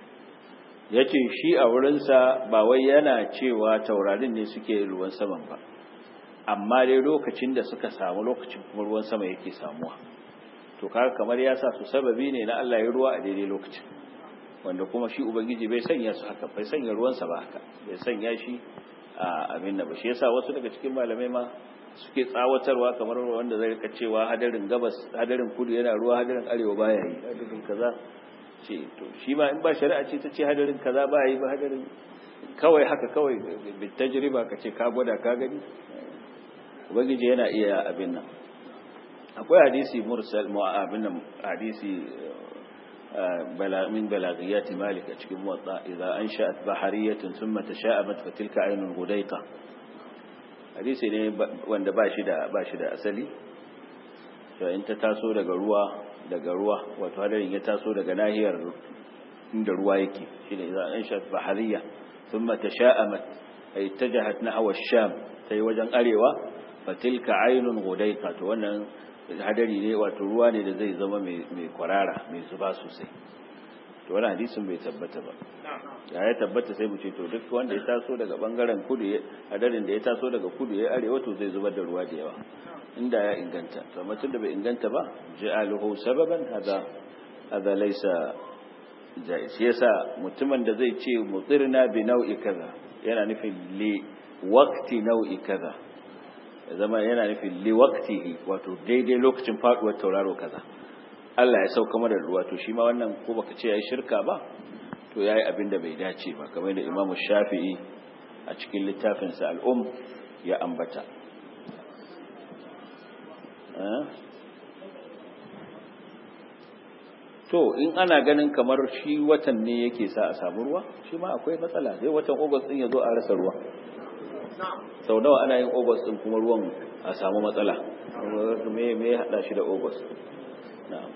yace shi a wurin sa ba wai yana cewa taurarin ne suke ruwan saman ba amma dai lokacin da suka samu lokacin kuma ruwan sama yake samuwa to kaga kamar ya sa su sababi ne na Allah ya ruwa a daidai lokacin wanda kuma shi ubangiji bai sanya su haka bai sanya ruwansa ba haka bai sanya shi a abin da ba shi yasa wasu daga cikin malamai ma suke tsawatarwa kamar wanda zai rika cewa hadarin gabas hadarin kudu yana ruwa hadarin arewa baya yi hadarin kaza ce to shi ma in ba shari'a ce ta ce hadarin kaza baya yi ba hadarin kawai haka kawai bi tajriba ka ce ka gwada ka gani ubangiji yana iya abin nan akwai hadisi mursal mu'abin nan hadisi من بلاغيات مالك أشكي موضع إذا أنشأت بحرية ثم تشاءمت فتلك عين غديقة حديث ne wanda ba shi da ba shi da asali to in ta taso daga ruwa daga ruwa wato hadarin ya taso daga nahiyar inda ruwa yake shine idza anshat bahariya thumma tasha'amat ay tajahat nahwa ash-sham tai wajen arewa fatilka aynun ghudayqa to wannan hadari ne wato ruwa ne da zai zama mai kwarara mai zuba sosai to wannan hadisin bai tabbata ba ya ya tabbata sai mu ce to duk wanda ya taso daga bangaren kudu hadarin da ya taso daga kudu ya arewa to zai zubar da ruwa da yawa inda ya inganta to amma tunda bai inganta ba ja'aluhu sababan hada hada laysa jaiz yasa mutumin da zai ce mutirna bi nau'i kaza yana nufin li waqti nau'i kaza zama yana nufin liwaktihi wato daidai lokacin faduwar tauraro kaza Allah ya sauka mana ruwa to shi ma wannan ko baka ce yayi shirka ba to yayi abin da bai dace ba kamar da Imam Shafi'i a cikin littafin sa al-Um ya ambata to in ana ganin kamar shi watan ne yake sa a samu ruwa shi ma akwai matsala sai watan August din yazo a rasa ruwa sau nawa ana yin august din kuma ruwan a samu matsala me me hada shi da august na'am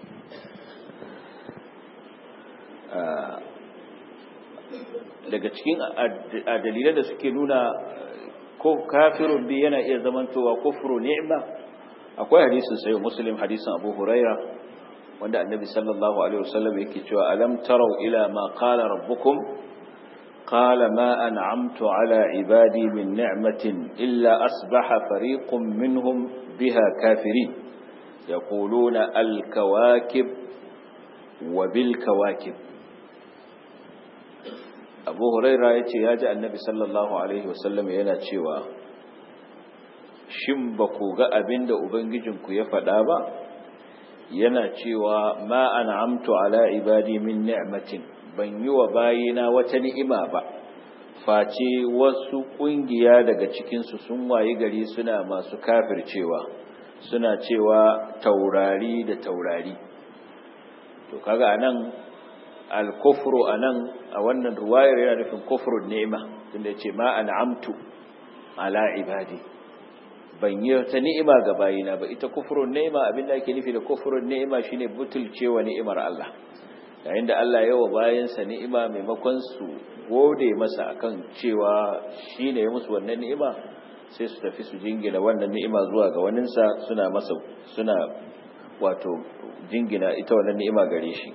daga cikin dalilan da suke nuna ko kafirun bi yana iya zamantowa kufru ni'ma akwai hadisin sai muslim hadisin abu huraira wanda annabi sallallahu alaihi wasallam yake cewa alam tarau ila ma qala rabbukum قال ما أنعمت على عبادي من نعمة إلا أصبح فريق منهم بها كافرين يقولون الكواكب وبالكواكب Abu Huraira yace ya ji Annabi sallallahu alaihi wasallam yana cewa shin ba ku ga abinda ubangijinku ya faɗa ba yana cewa ma an'amtu ala ibadi min ni'matin, ban yi wa bayina wata ni'ima ba face wasu kungiya daga cikin su sun wayi gari suna masu kafircewa, suna cewa taurari da taurari. To kaga anan al-kufru anan a wannan ruwayar yana nufin kufrun ni'ima, tunda yace ma an'amtu ala ibadi, ban yi ta ni'ima ga bayina ba. Ita kufrun ni'ima abinda ake nufi da kufrun ni'ima shine butulcewa ni'imar Allah. Yayin da Allah ya wa bayansa ni'ima, maimakon su gode masa akan cewa shine ya musu wannan ni'ima, sai su tafi su jingina wannan ni'ima zuwa ga waninsa, suna masa suna wato jingina ita wannan ni'ima gare shi.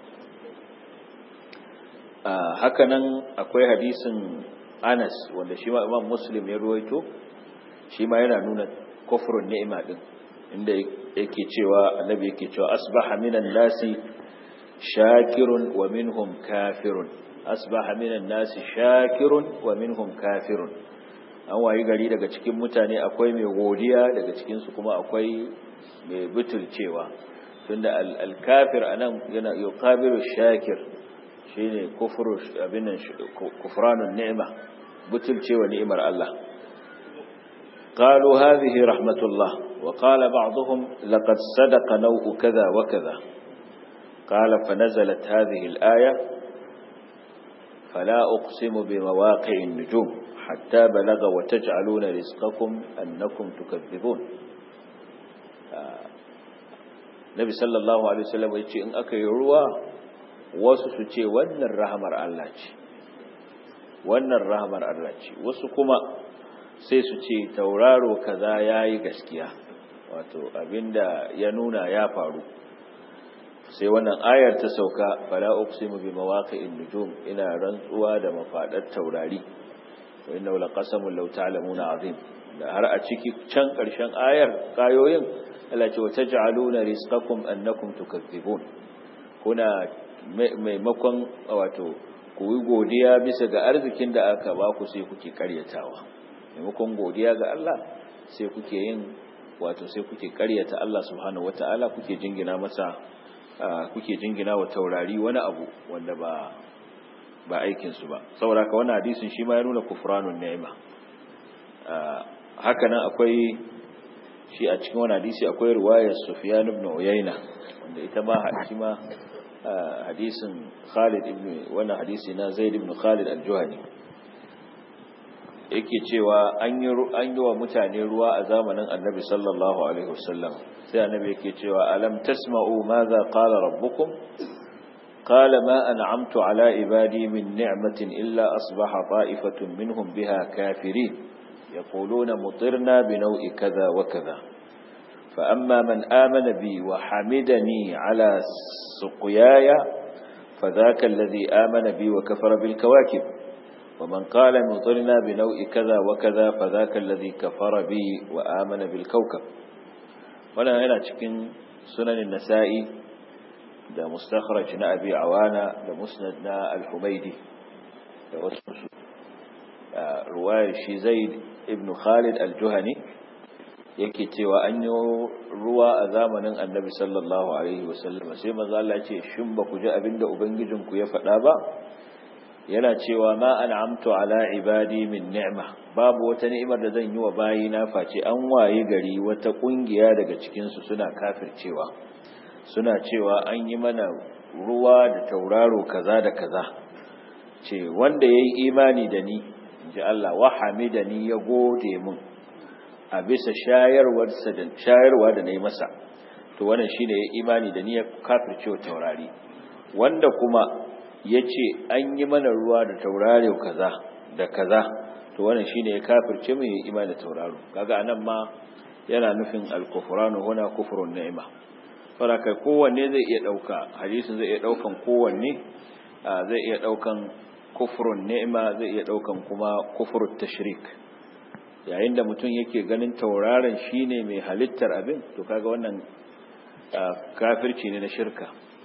Haka nan akwai hadisin Anas wanda shi ma Imam Muslim ya ruwaito, shi ma yana nuna kufrun ni'ima din, inda yake cewa annabi yake cewa asbaha minan nasi shakirun wa minhum kafirun, asbaha minan nasi shakirun wa minhum kafirun. An wayi gari daga cikin mutane akwai mai godiya, daga cikin su kuma akwai mai butulcewa. Tunda al-kafir anan yana yuqabilu shakir, shine kufru abinan kufranun ni'ma, butulcewa ni'imar Allah. قالوا هذه رحمة الله، وقال بعضهم لقد صدق نوء كذا وكذا. قال فنزلت هذه الآية فلا أقسم بمواقع النجوم حتى بلغ وتجعلون رزقكم أنكم تكذبون. النبي صلى الله عليه وسلم يقول إن أكي روا وسسوتي وأن الرحمة الله وأن الرحمة الله وسكما sai su ce tauraro kaza yayi gaskiya, wato abinda ya nuna ya faru. Sai wannan ayar ta sauka fala uqsimu bi mawaqi'in nujum, ina rantsuwa da mafadar taurari, wa innahu laqasamun law ta'lamuna azim. Da har a ciki can karshen ayar kayoyin Allah ce wataj'aluna rizqakum annakum tukazzibun, kuna maimakon wato ku yi godiya bisa ga arzikin da aka ba ku sai kuke karyatawa. Maimakon godiya ga Allah sai kuke yin wato sai kuke karyata Allah subhanahu wataala, kuke jingina masa kuke jingina wa taurari wani abu wanda ba ba aikin su ba. Saboda ka wannan hadisin shi ma ya nuna kufranun ni'ima. Haka nan akwai shi a cikin wannan hadisi akwai riwayar Sufyan ibn Uyayna wanda ita ma shi ma hadisin Khalid ibn wannan hadisi na Zaid ibn Khalid al-Juhani yake cewa an yi an yi wa mutane ruwa a zamanin Annabi sallallahu alaihi wasallam, sai Annabi yake cewa alam tasma'u madha qala rabbukum qala ma an'amtu ala ibadi min ni'matin illa asbaha ta'ifatun minhum biha kafirin yaquluna mutirna bi naw'i kadha wa kadha fa amma man amana bi wa hamidani ala suqyaya fadhaka alladhi amana bi wa kafara bil kawakib ومن قال مطرنا بنوع كذا وكذا فذاك الذي كفر بي وآمن بالكوكب. wannan yana cikin sunanin nasa'i da mustakhraj na abi awana da musnad na al-humaydi da wasu ruwayar shi zaid ibn khalid al-juhani yake cewa an yi ruwa a zamanin annabi sallallahu alaihi wasallam, sai manzo Allah ya ce shin ba ku ji abinda ubangijinku ya faɗa ba? Yana cewa ma an'amtu ala ibadi min ni'ma, babu wata ni'imar da zan yi wa bayina face an waye gari wata kungiya daga cikin su suna kafircewa, suna cewa an yi mana ruwa da tauraro kaza da kaza. Ce wanda yayi imani da ni, inji Allah, wa hamidani, ya gode mun a bisa shayarwar sa da shayarwa da nayi masa, to wannan shine yayi imani da ni, ya kafircewa taurari. Wanda kuma ya ce an yi mana ruwa da tauraro kaza da kaza, to wannan shine ya kafirce mai imani da tauraro. Kaga anan ma yana nufin al-kufranu huna kufrun ni'ma. Saboda kai kowanne zai iya dauka, hadisin zai iya daukan kowanne, zai iya daukan kufrun ni'ma, zai iya daukan kuma kufrut tashrik. Yayin da mutum yake ganin tauraron shine mai halittar abin, to kaga wannan kafirci ne na shirka.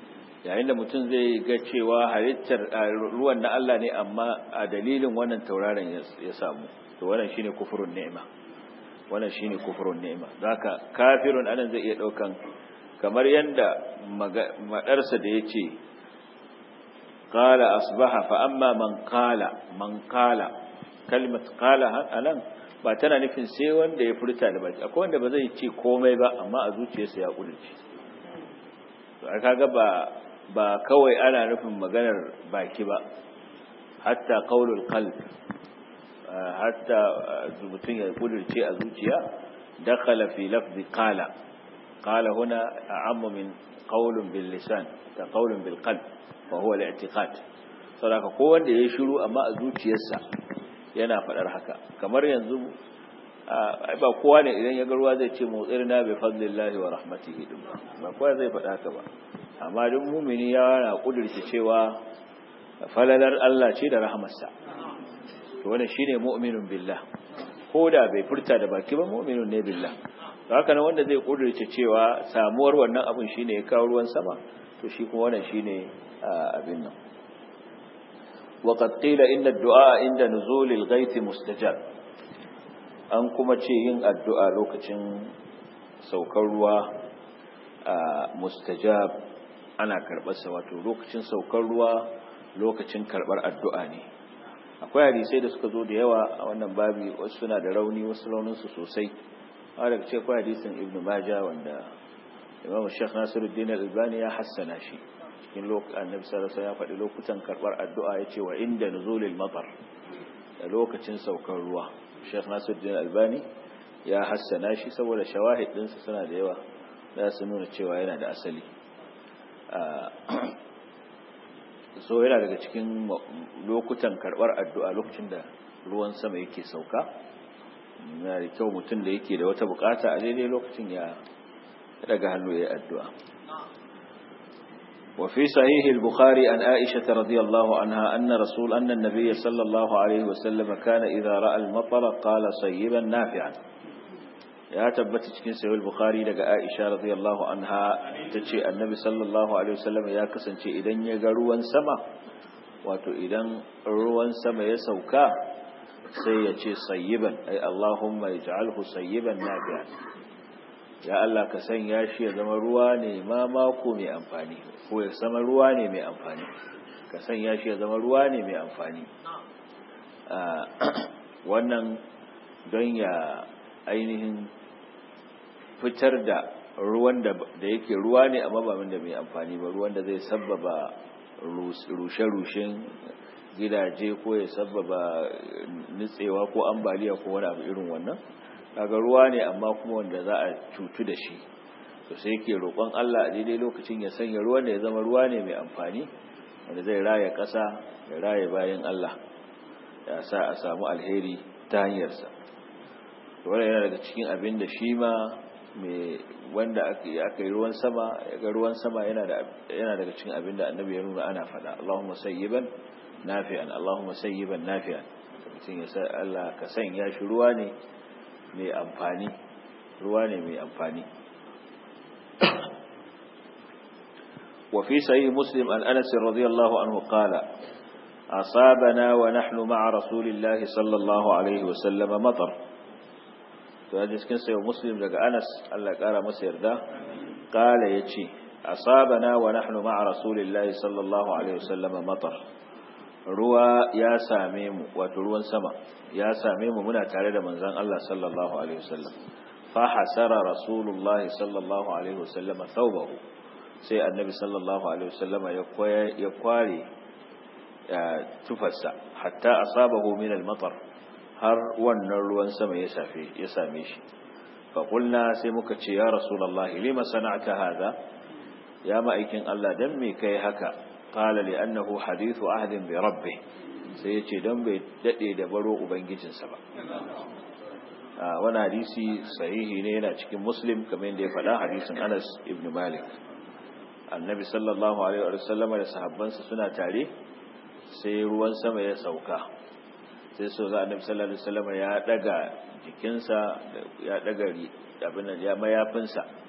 yayin da mutum zai ga cewa halittar ruwan na Allah ne amma a dalilin wannan tauraron ya samu to wannan shine kufurun ni'ima wannan shine kufurun ni'ima zaka kafirun anan zai iya daukan kamar yanda madarsa da yace qala asbaha fa amma man qala man qala kalmat qala anan ba tana nufin sai wanda ya furta da baki akwai wanda ba zai ce komai ba amma a zuciyarsa ya kudurce to aka ga ba ba kawai ana nufin maganar baki ba hatta qaulul qalb hatta mutum ya kudurce a zuciya dakhala fi lafzi qala qala huna a'ammu min qaulun bil lisan ta qaulun bil qalb wa huwa al-i'tiqad saboda ko wanda ya shiru amma a zuciyarsa yana fadar haka kamar yanzu ba kowa ne idan ya ga ruwa zai ce mutsirna bi fadlillahi wa rahmatihi ba kowa zai fada haka ba amma duk mumini yana kudurci cewa falalar Allah ce da rahamarsa to wannan shine mu'minun billah koda bai furta da baki ba mu'minun ne billah to haka nan wanda zai kudurci cewa samuwar wannan abun shine ya kawo ruwan sama to shi kuma wannan shine abin nan وقد قيل إن الدعاء عند نزول الغيث مستجاب an kuma ce yin addu'a lokacin saukar ruwa mustajab ana karɓarsa wato lokacin saukar ruwa lokacin karɓar addu'a ne akwai hadisai da suka zo da yawa a wannan babi wasu suna da rauni wasu rauninsu sosai a daga ce akwai hadisin ibn Majah wanda imam Sheikh Nasiruddin Al-Albani ya hassana shi cikin lokacin annabi sallallahu alaihi wasallam ya faɗi lokutan karɓar addu'a yace wa inda nuzulil matar da lokacin saukar ruwa Sheikh Nasiruddin Albani ya hassana shi saboda shawahid ɗinsa suna da yawa da su nuna cewa yana da asali so yana daga cikin lokutan karɓar addu'a lokacin da ruwan sama yake sauka yana da kyau mutum da yake da wata bukata a daidai lokacin ya daga hannu ya yi addu'a وفي صحيح البخاري عن عائشة رضي الله عنها أن رسول أن النبي صلى الله عليه وسلم كان إذا رأى المطر قال صيبا نافعا يا تبت cikin sahih al-bukhari daga Aisha radiyallahu anha tace annabi sallallahu alaihi wasallam ya kasance idan ya ga ruwan sama wato idan ruwan sama ya sauka sai ya ce sayyiban ay Allahumma ij'alhu sayyiban nafi'an ya Allah ka sanya shi ya zama ruwa ne ma mako mai amfani ko ya zama ruwa ne mai amfani ka sanya shi ya zama ruwa ne mai amfani wannan don ya ainihin fitar da ruwan da yake ruwa ne amma ba da mai amfani ba ruwan da zai sabbaba rushe-rushen gidaje ko ya sabbaba nutsewa ko ambaliya ko wani abu irin wannan kaga ruwa ne amma kuma wanda za a cutu da shi to sai yake roƙon Allah a daidai lokacin ya sanya ruwan da ya zama ruwa ne mai amfani wanda zai raya ƙasa ya raya bayan Allah ya sa a samu alheri ta hanyarsa to wannan yana daga cikin abin da shi ma mai wanda aka yi ruwan sama ya ga ruwan sama yana da yana daga cikin abin da annabi ya nuna ana faɗa Allahumma sayyiban nafi'an Allahumma sayyiban nafi'an mutum ya sa Allah ka sanya shi ruwa ne mai amfani ruwa ne mai amfani wa fi sahih muslim an anas radiyallahu anhu qala asabana wa nahnu ma'a rasulillahi sallallahu alaihi wa sallam matar to a cikin sahih muslim daga anas Allah ya kara masa yarda qala yace asabana wa nahnu ma'a rasulillahi sallallahu alaihi wa sallam matar ruwa ya same mu wato ruwan sama ya same mu muna tare da manzon Allah sallallahu alaihi wasallam fa hasara rasulullahi sallallahu alaihi wasallam thawbahu sai annabi sallallahu alaihi wasallam ya koya ya kware tufarsa hatta asabahu min al-matar har wannan ruwan sama ya safe ya same shi fa qulna sai muka ce ya rasulullahi lima sana'ta hadha ya ma'aikin Allah dan me kai haka qala li annahu hadithu ahdin bi rabbih sai yace dan bai dade da baro ubangijinsa ba ah wannan hadisi sahihi ne yana cikin muslim kamar yadda ya faɗa hadisin Anas ibn Malik annabi sallallahu alaihi wa sallam da sahabbansa suna tare sai ruwan sama ya sauka sai so za annabi sallallahu alaihi wa sallam ya daga jikinsa ya daga abin ya mayafinsa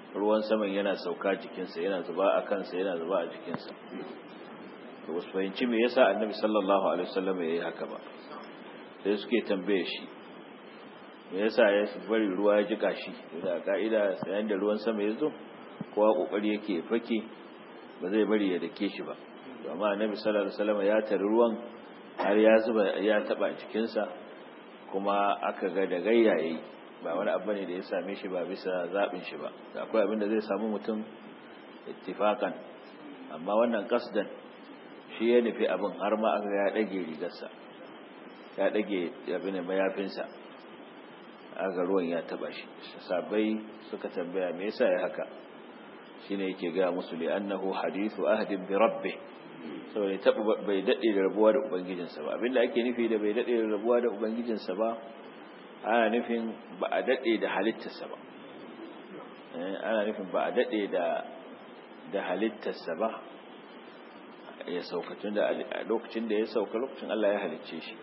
ruwan saman yana sauka jikinsa, yana zuba a kansa, yana zuba a jikinsa. to wasu fahimci me yasa annabi sallallahu alaihi wasallam yayi haka ba, sai suke tambaye shi me yasa ya bari ruwa ya jika shi. da ka'ida sayan da ruwan sama ya zo kowa kokari yake fake, ba zai bari ya dake shi ba. to amma annabi sallallahu alaihi wasallam ya tare ruwan har ya zuba ya taba jikinsa, kuma aka ga da gayyaye ba wani abu ne da ya same shi ba bisa zabin shi ba. akwai abin da zai samu mutum ittifakan, amma wannan kasdan shi ya nufi abin har ma aka ya dage rigarsa, ya dage abin da mayafinsa, aga ruwan ya taba shi. sabai suka tambaya me yasa ya haka, shine yake ga musu li annahu hadithu ahdin bi rabbih, saboda taba bai dade da rabuwa da ubangijinsa ba. abinda ake nufi da bai dade da rabuwa da ubangijinsa ba, ana nufin ba a dade da halittarsa ba. ana nufin ba a dade da da halittarsa ba ya sauka, tun da lokacin da ya sauka lokacin Allah ya halicce shi.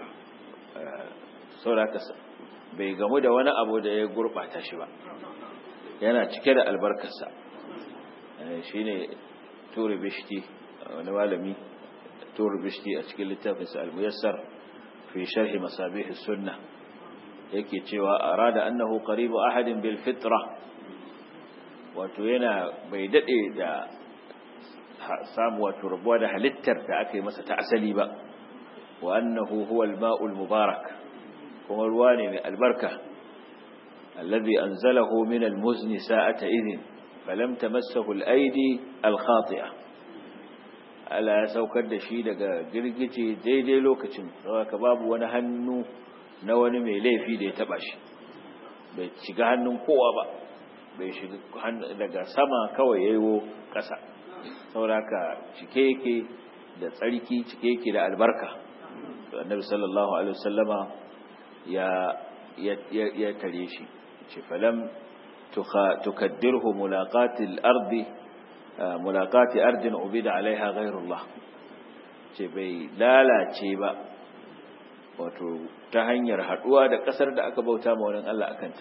saboda bai gamu da wani abu da ya gurbata shi ba, yana cike da albarkarsa. shine Turi Bishti, wani malami Turi Bishti a cikin littafinsa Al-Muyassar fi sharhi masabih as-sunnah yake cewa arada annahu qaribu ahadin bil fitra, wato yana bai dade da samu wato rabuwa da halittar da aka yi masa ta asali ba. wa annahu huwa al-ma'ul mubarak, kuma ruwa ne mai albarka. alladhi anzalahu min al-muzni sa'ata idhin falam tamassahu al-aydi al-khati'a, ala ya saukar da shi daga girgije daidai lokacin, saboda babu wani hannu na wani mai laifi da ya taba shi, bai shiga hannun kowa ba, bai shiga daga sama kawai yayo kasa. saboda cike yake da tsarki, cike yake da albarka. annabi sallallahu alaihi wasallama ya ya tare shi, ce falam tukaddirhu mulaqati al-ardi mulaqati ardin ubida alaiha ghayrullah, ce bai lalace ba wato ta hanyar haduwa da kasar da aka bauta ma wani Allah akanta.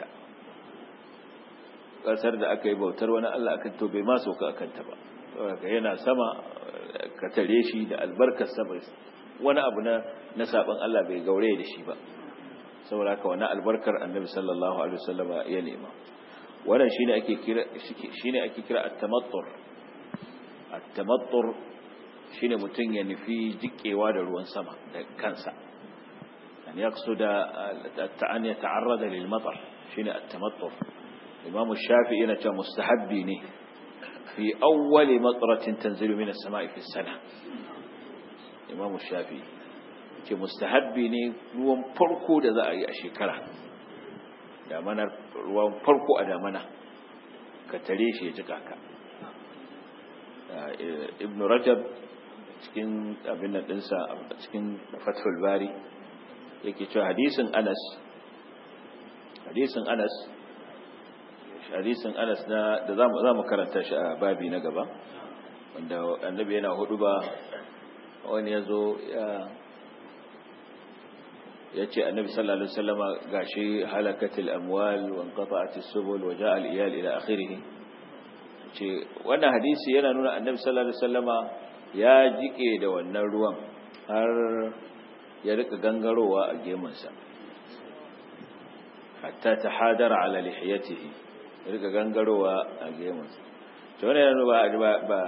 kasar da aka yi bautar wani Allah akan to bai ma soka akanta ba, saboda yana sama ka tare shi da albarkar sa, wani abu na na saban Allah bai gaure da shi ba. saboda haka wannan albarkar annabi sallallahu alaihi wasallam ya nema. wannan shine ake kira shine ake kira at-tamattur. at-tamattur shine mutun ya nufi jikewa da ruwan sama da kansa, an yaqsuda an yata'arrada lil matar, shine at-tamattur. imam shafi'i yana cewa mustahabbi ne fi awwal matratin tanzilu min as-sama'i fi as-sana. imam shafi'i ce mustahabbi ne ruwan farko da za a yi a shekara, damanar ruwan farko a damana ka tare shi ya jika ka. ibn rajab cikin abin nan dinsa cikin fathul bari yake cewa hadisin anas hadisin anas hadisin anas na da zamu zamu karanta shi a babi na gaba, wanda annabi yana hudu ba wani yazo ya yace annabi sallallahu alaihi wasallama gashi halakatil amwal wa inqata'atis subul wa ja'a al-iyal ila akhirih. ce wannan hadisi yana nuna annabi sallallahu alaihi wasallama ya jike da wannan ruwan har ya rika gangarowa a gemunsa, hatta tahadara ala lihiyatihi, ya rika gangarowa a gemunsa. to wannan yana ba ba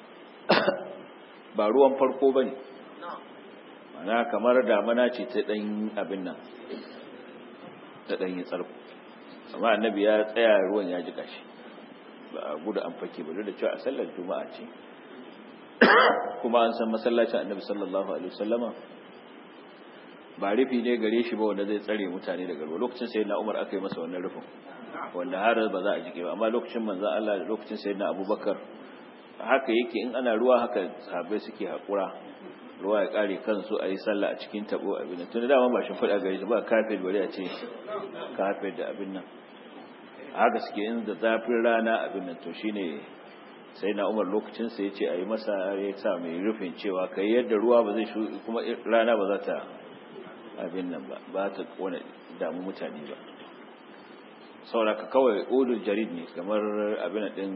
ba ruwan farko bane, mana kamar damana ce ta dan abin nan ta dan yi tsarko, amma annabi ya tsaya ruwan ya jika shi, ba a gudu an fake ba, da cewa a sallar juma'a ce kuma an san masallacin annabi sallallahu alaihi wasallama ba rufi ne gare shi ba wanda zai tsare mutane daga ruwa. lokacin sayyidina Umar aka yi masa wannan rufin wanda har ba za a jike ba, amma lokacin manzon Allah da lokacin sayyidina Abubakar haka yake, in ana ruwa haka sahabbai suke hakura ruwa ya kare kansu a yi sallah a cikin tabo abin nan. tun da dama ba shi fada gare shi ba kafir bari a ce kafir da abin nan, haka suke in da zafin rana abin nan. to shine sai na Umar lokacin sa yace ayi masa, ya sa mai rufin cewa kai yadda ruwa ba zai shu kuma rana ba za ta abin nan ba ba ta kona damu mutane ba. sauraka kawai udul jarid ne kamar abin din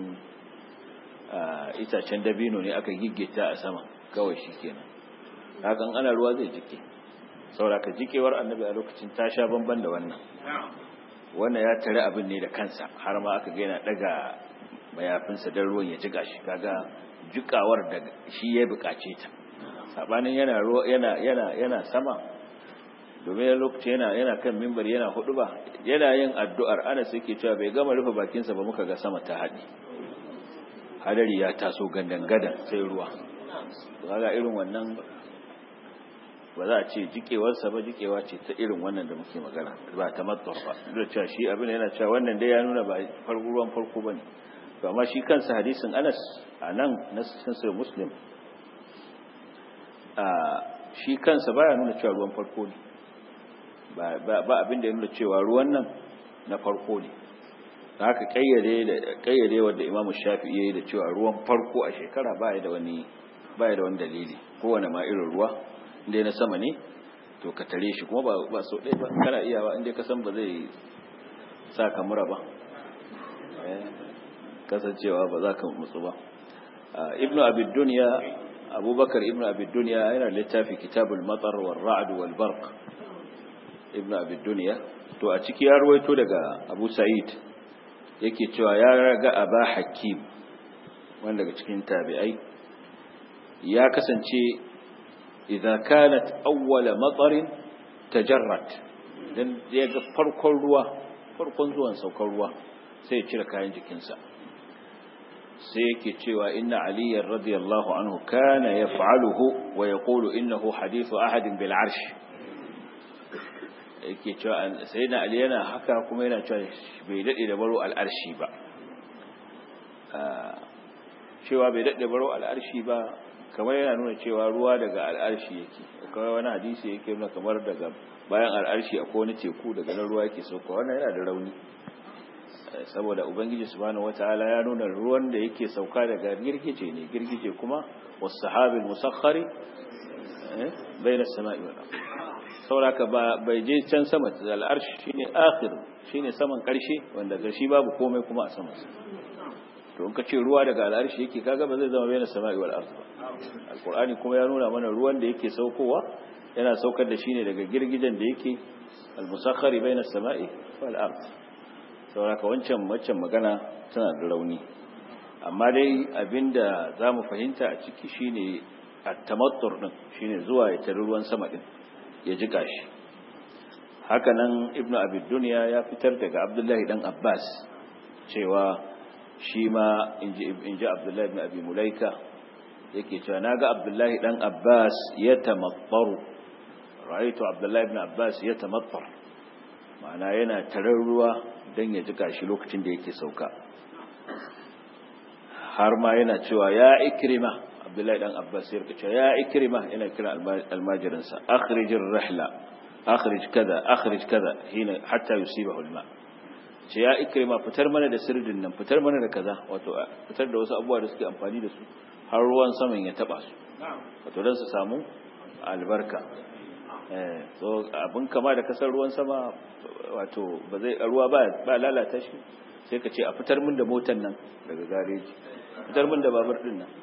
itacen dabino ne aka giggita a sama kawai shikenan hakan ana ruwa zai jike sauraka jikewar annabi a lokacin ta sha bamban da wannan wannan ya tare abin ne da kansa har ma aka ga yana daga mayafinsa dan ruwan ya jiga shi kaga jikawar da shi ya bukace ta sabanin yana yana yana yana sama domin lokacin yana yana kan mimbar yana hudu ba yana yin addu'ar Anas yake cewa bai gama rufe bakin sa ba muka ga sama ta hadi hadari ya taso gandan gadan sai ruwa kaga irin wannan ba za a ce jikewar sa ba jikewa ce ta irin wannan da muke magana ba ta matsar ba duk cewa shi abin yana cewa wannan dai ya nuna ba farko ruwan farko bane to amma shi kansa hadisin Anas anan na sahih Muslim a shi kansa baya nuna cewa ruwan farko ne ba ba abin da ya nuna cewa ruwan nan na farko ne haka kayyade da kayyade wanda Imam Shafi'i yayi da cewa ruwan farko a shekara baya da wani baya da wani dalili kowane ma irin ruwa inda na sama ne to ka tare shi kuma ba ba so dai ba kana iyawa inda ka san ba zai sa ka mura ba eh kasancewa ba za ka mutsu ba Ibn Abi Dunya Abubakar Ibn Abi Dunya yana littafi Kitabul Matar wal Ra'd wal Barq Ibn Abi Dunya to a ciki ya ruwaito daga Abu Sa'id yake cewa ya raga Aba Hakim wanda daga cikin tabi'ai ya kasance idza kanat awwala matarin tajarrat dan ya ga farkon ruwa farkon zuwan saukar ruwa sai ya cire kayan jikinsa sai yake cewa inna aliyyar radiyallahu anhu kana yaf'aluhu wa yaqulu innahu hadithu ahadin bil arsh yake cewa sayyidina ali yana haka kuma yana cewa bai dade da baro al arshi ba cewa bai dade baro al arshi ba kamar yana nuna cewa ruwa daga al arshi yake kawai wani hadisi yake nuna kamar daga bayan al arshi akwai wani teku daga nan ruwa yake sauka wannan yana da rauni saboda ubangiji subhanahu wataala ya nuna ruwan da yake sauka daga girgije ne girgije kuma was-sahabil musakhkhari bayna as-sama'i wal ardh sauraka ba bai je can sama al-arsh shine akhir shine saman karshe wanda gashi babu komai kuma a sama to in ka ce ruwa daga al-arsh yake kaga ba zai zama bayna as-sama'i wal ardh ba alqur'ani kuma ya nuna mana ruwan da yake saukowa yana saukar da shi ne daga girgijen da yake al-musakhkhari bayna as-sama'i wal ardh sauraka wancan macen magana tana da rauni amma dai abinda za mu fahimta a ciki shine at-tamattur din shine zuwa ya tari ruwan sama din ya jika shi hakanan ibnu abi dunya ya fitar daga abdullahi dan abbas cewa shi ma inji inji abdullahi ibn abi mulaika yake cewa naga abdullahi dan abbas ya tamattaru ra'aytu abdullahi ibn abbas ya tamattar ma'ana yana tarar ruwa dan ya jika shi lokacin da yake sauka har ma yana cewa ya ikrima abdullahi dan abbas ya rika cewa ya ikrima yana kira almajirin sa akhrijir rihla akhrij kaza akhrij kaza hina hatta yusibahu alma ce ya ikrima fitar mana da sirdin nan fitar mana da kaza wato fitar da wasu abubuwa da suke amfani da su har ruwan saman ya taba su wato dan su samu albarka eh so abin kama da kasar ruwan sama wato ba zai ruwa ba ba lalata shi sai ka ce a fitar min da motar nan daga gareji fitar min da babur din nan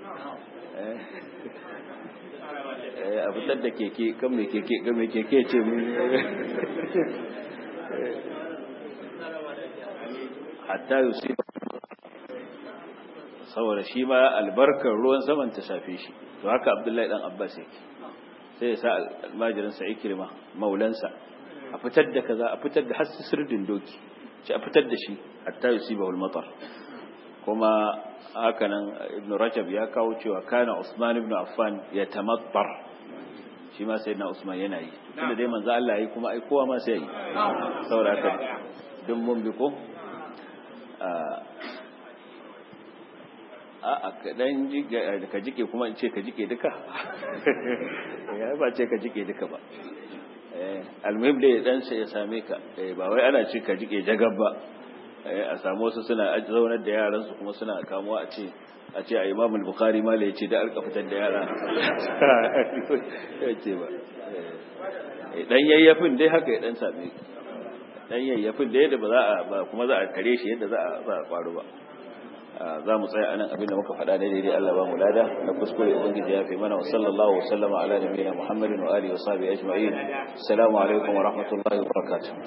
eh a fitar da keke kan mai keke ga mai keke ce mun hatta yusiba saboda shi ma albarkar ruwan saman ta shafe shi to haka Abdullahi dan Abbas yake sai ya sa almajirin sa Ikrima maulansa a fitar da kaza a fitar da hasu sirdin doki ce a fitar da shi hatta yusibahu al-matar kuma hakanan Ibn Rajab ya kawo cewa kana Usman ibn Affan ya tamattar shi ma sayyidina Usman yana yi tunda dai manzo Allah yayi kuma ai kowa ma sai yi saboda haka dun mun bi ko a a kadan ka jike kuma in ce ka jike duka ya ba ce ka jike duka ba eh almuhim dai dan sai ya same ka ba wai ana ce ka jike jagab ba a samu wasu suna zaunar da yaran su kuma suna kamuwa a ce a ce a Imam al-Bukhari ma ya ce da alka fitar da yara yace ba dan yayyafin dai haka ya dan same dan yayyafin da yadda ba za a ba kuma za a tare shi yadda za a za a faru ba. za mu tsaya anan abinda muka faɗa daidai Allah ba mu lada na kuskure ubangiji ya fi mana wa sallallahu wa sallama ala nabiyina Muhammadin wa alihi wa sahbihi ajma'in. Assalamu alaikum wa rahmatullahi wa barakatuh.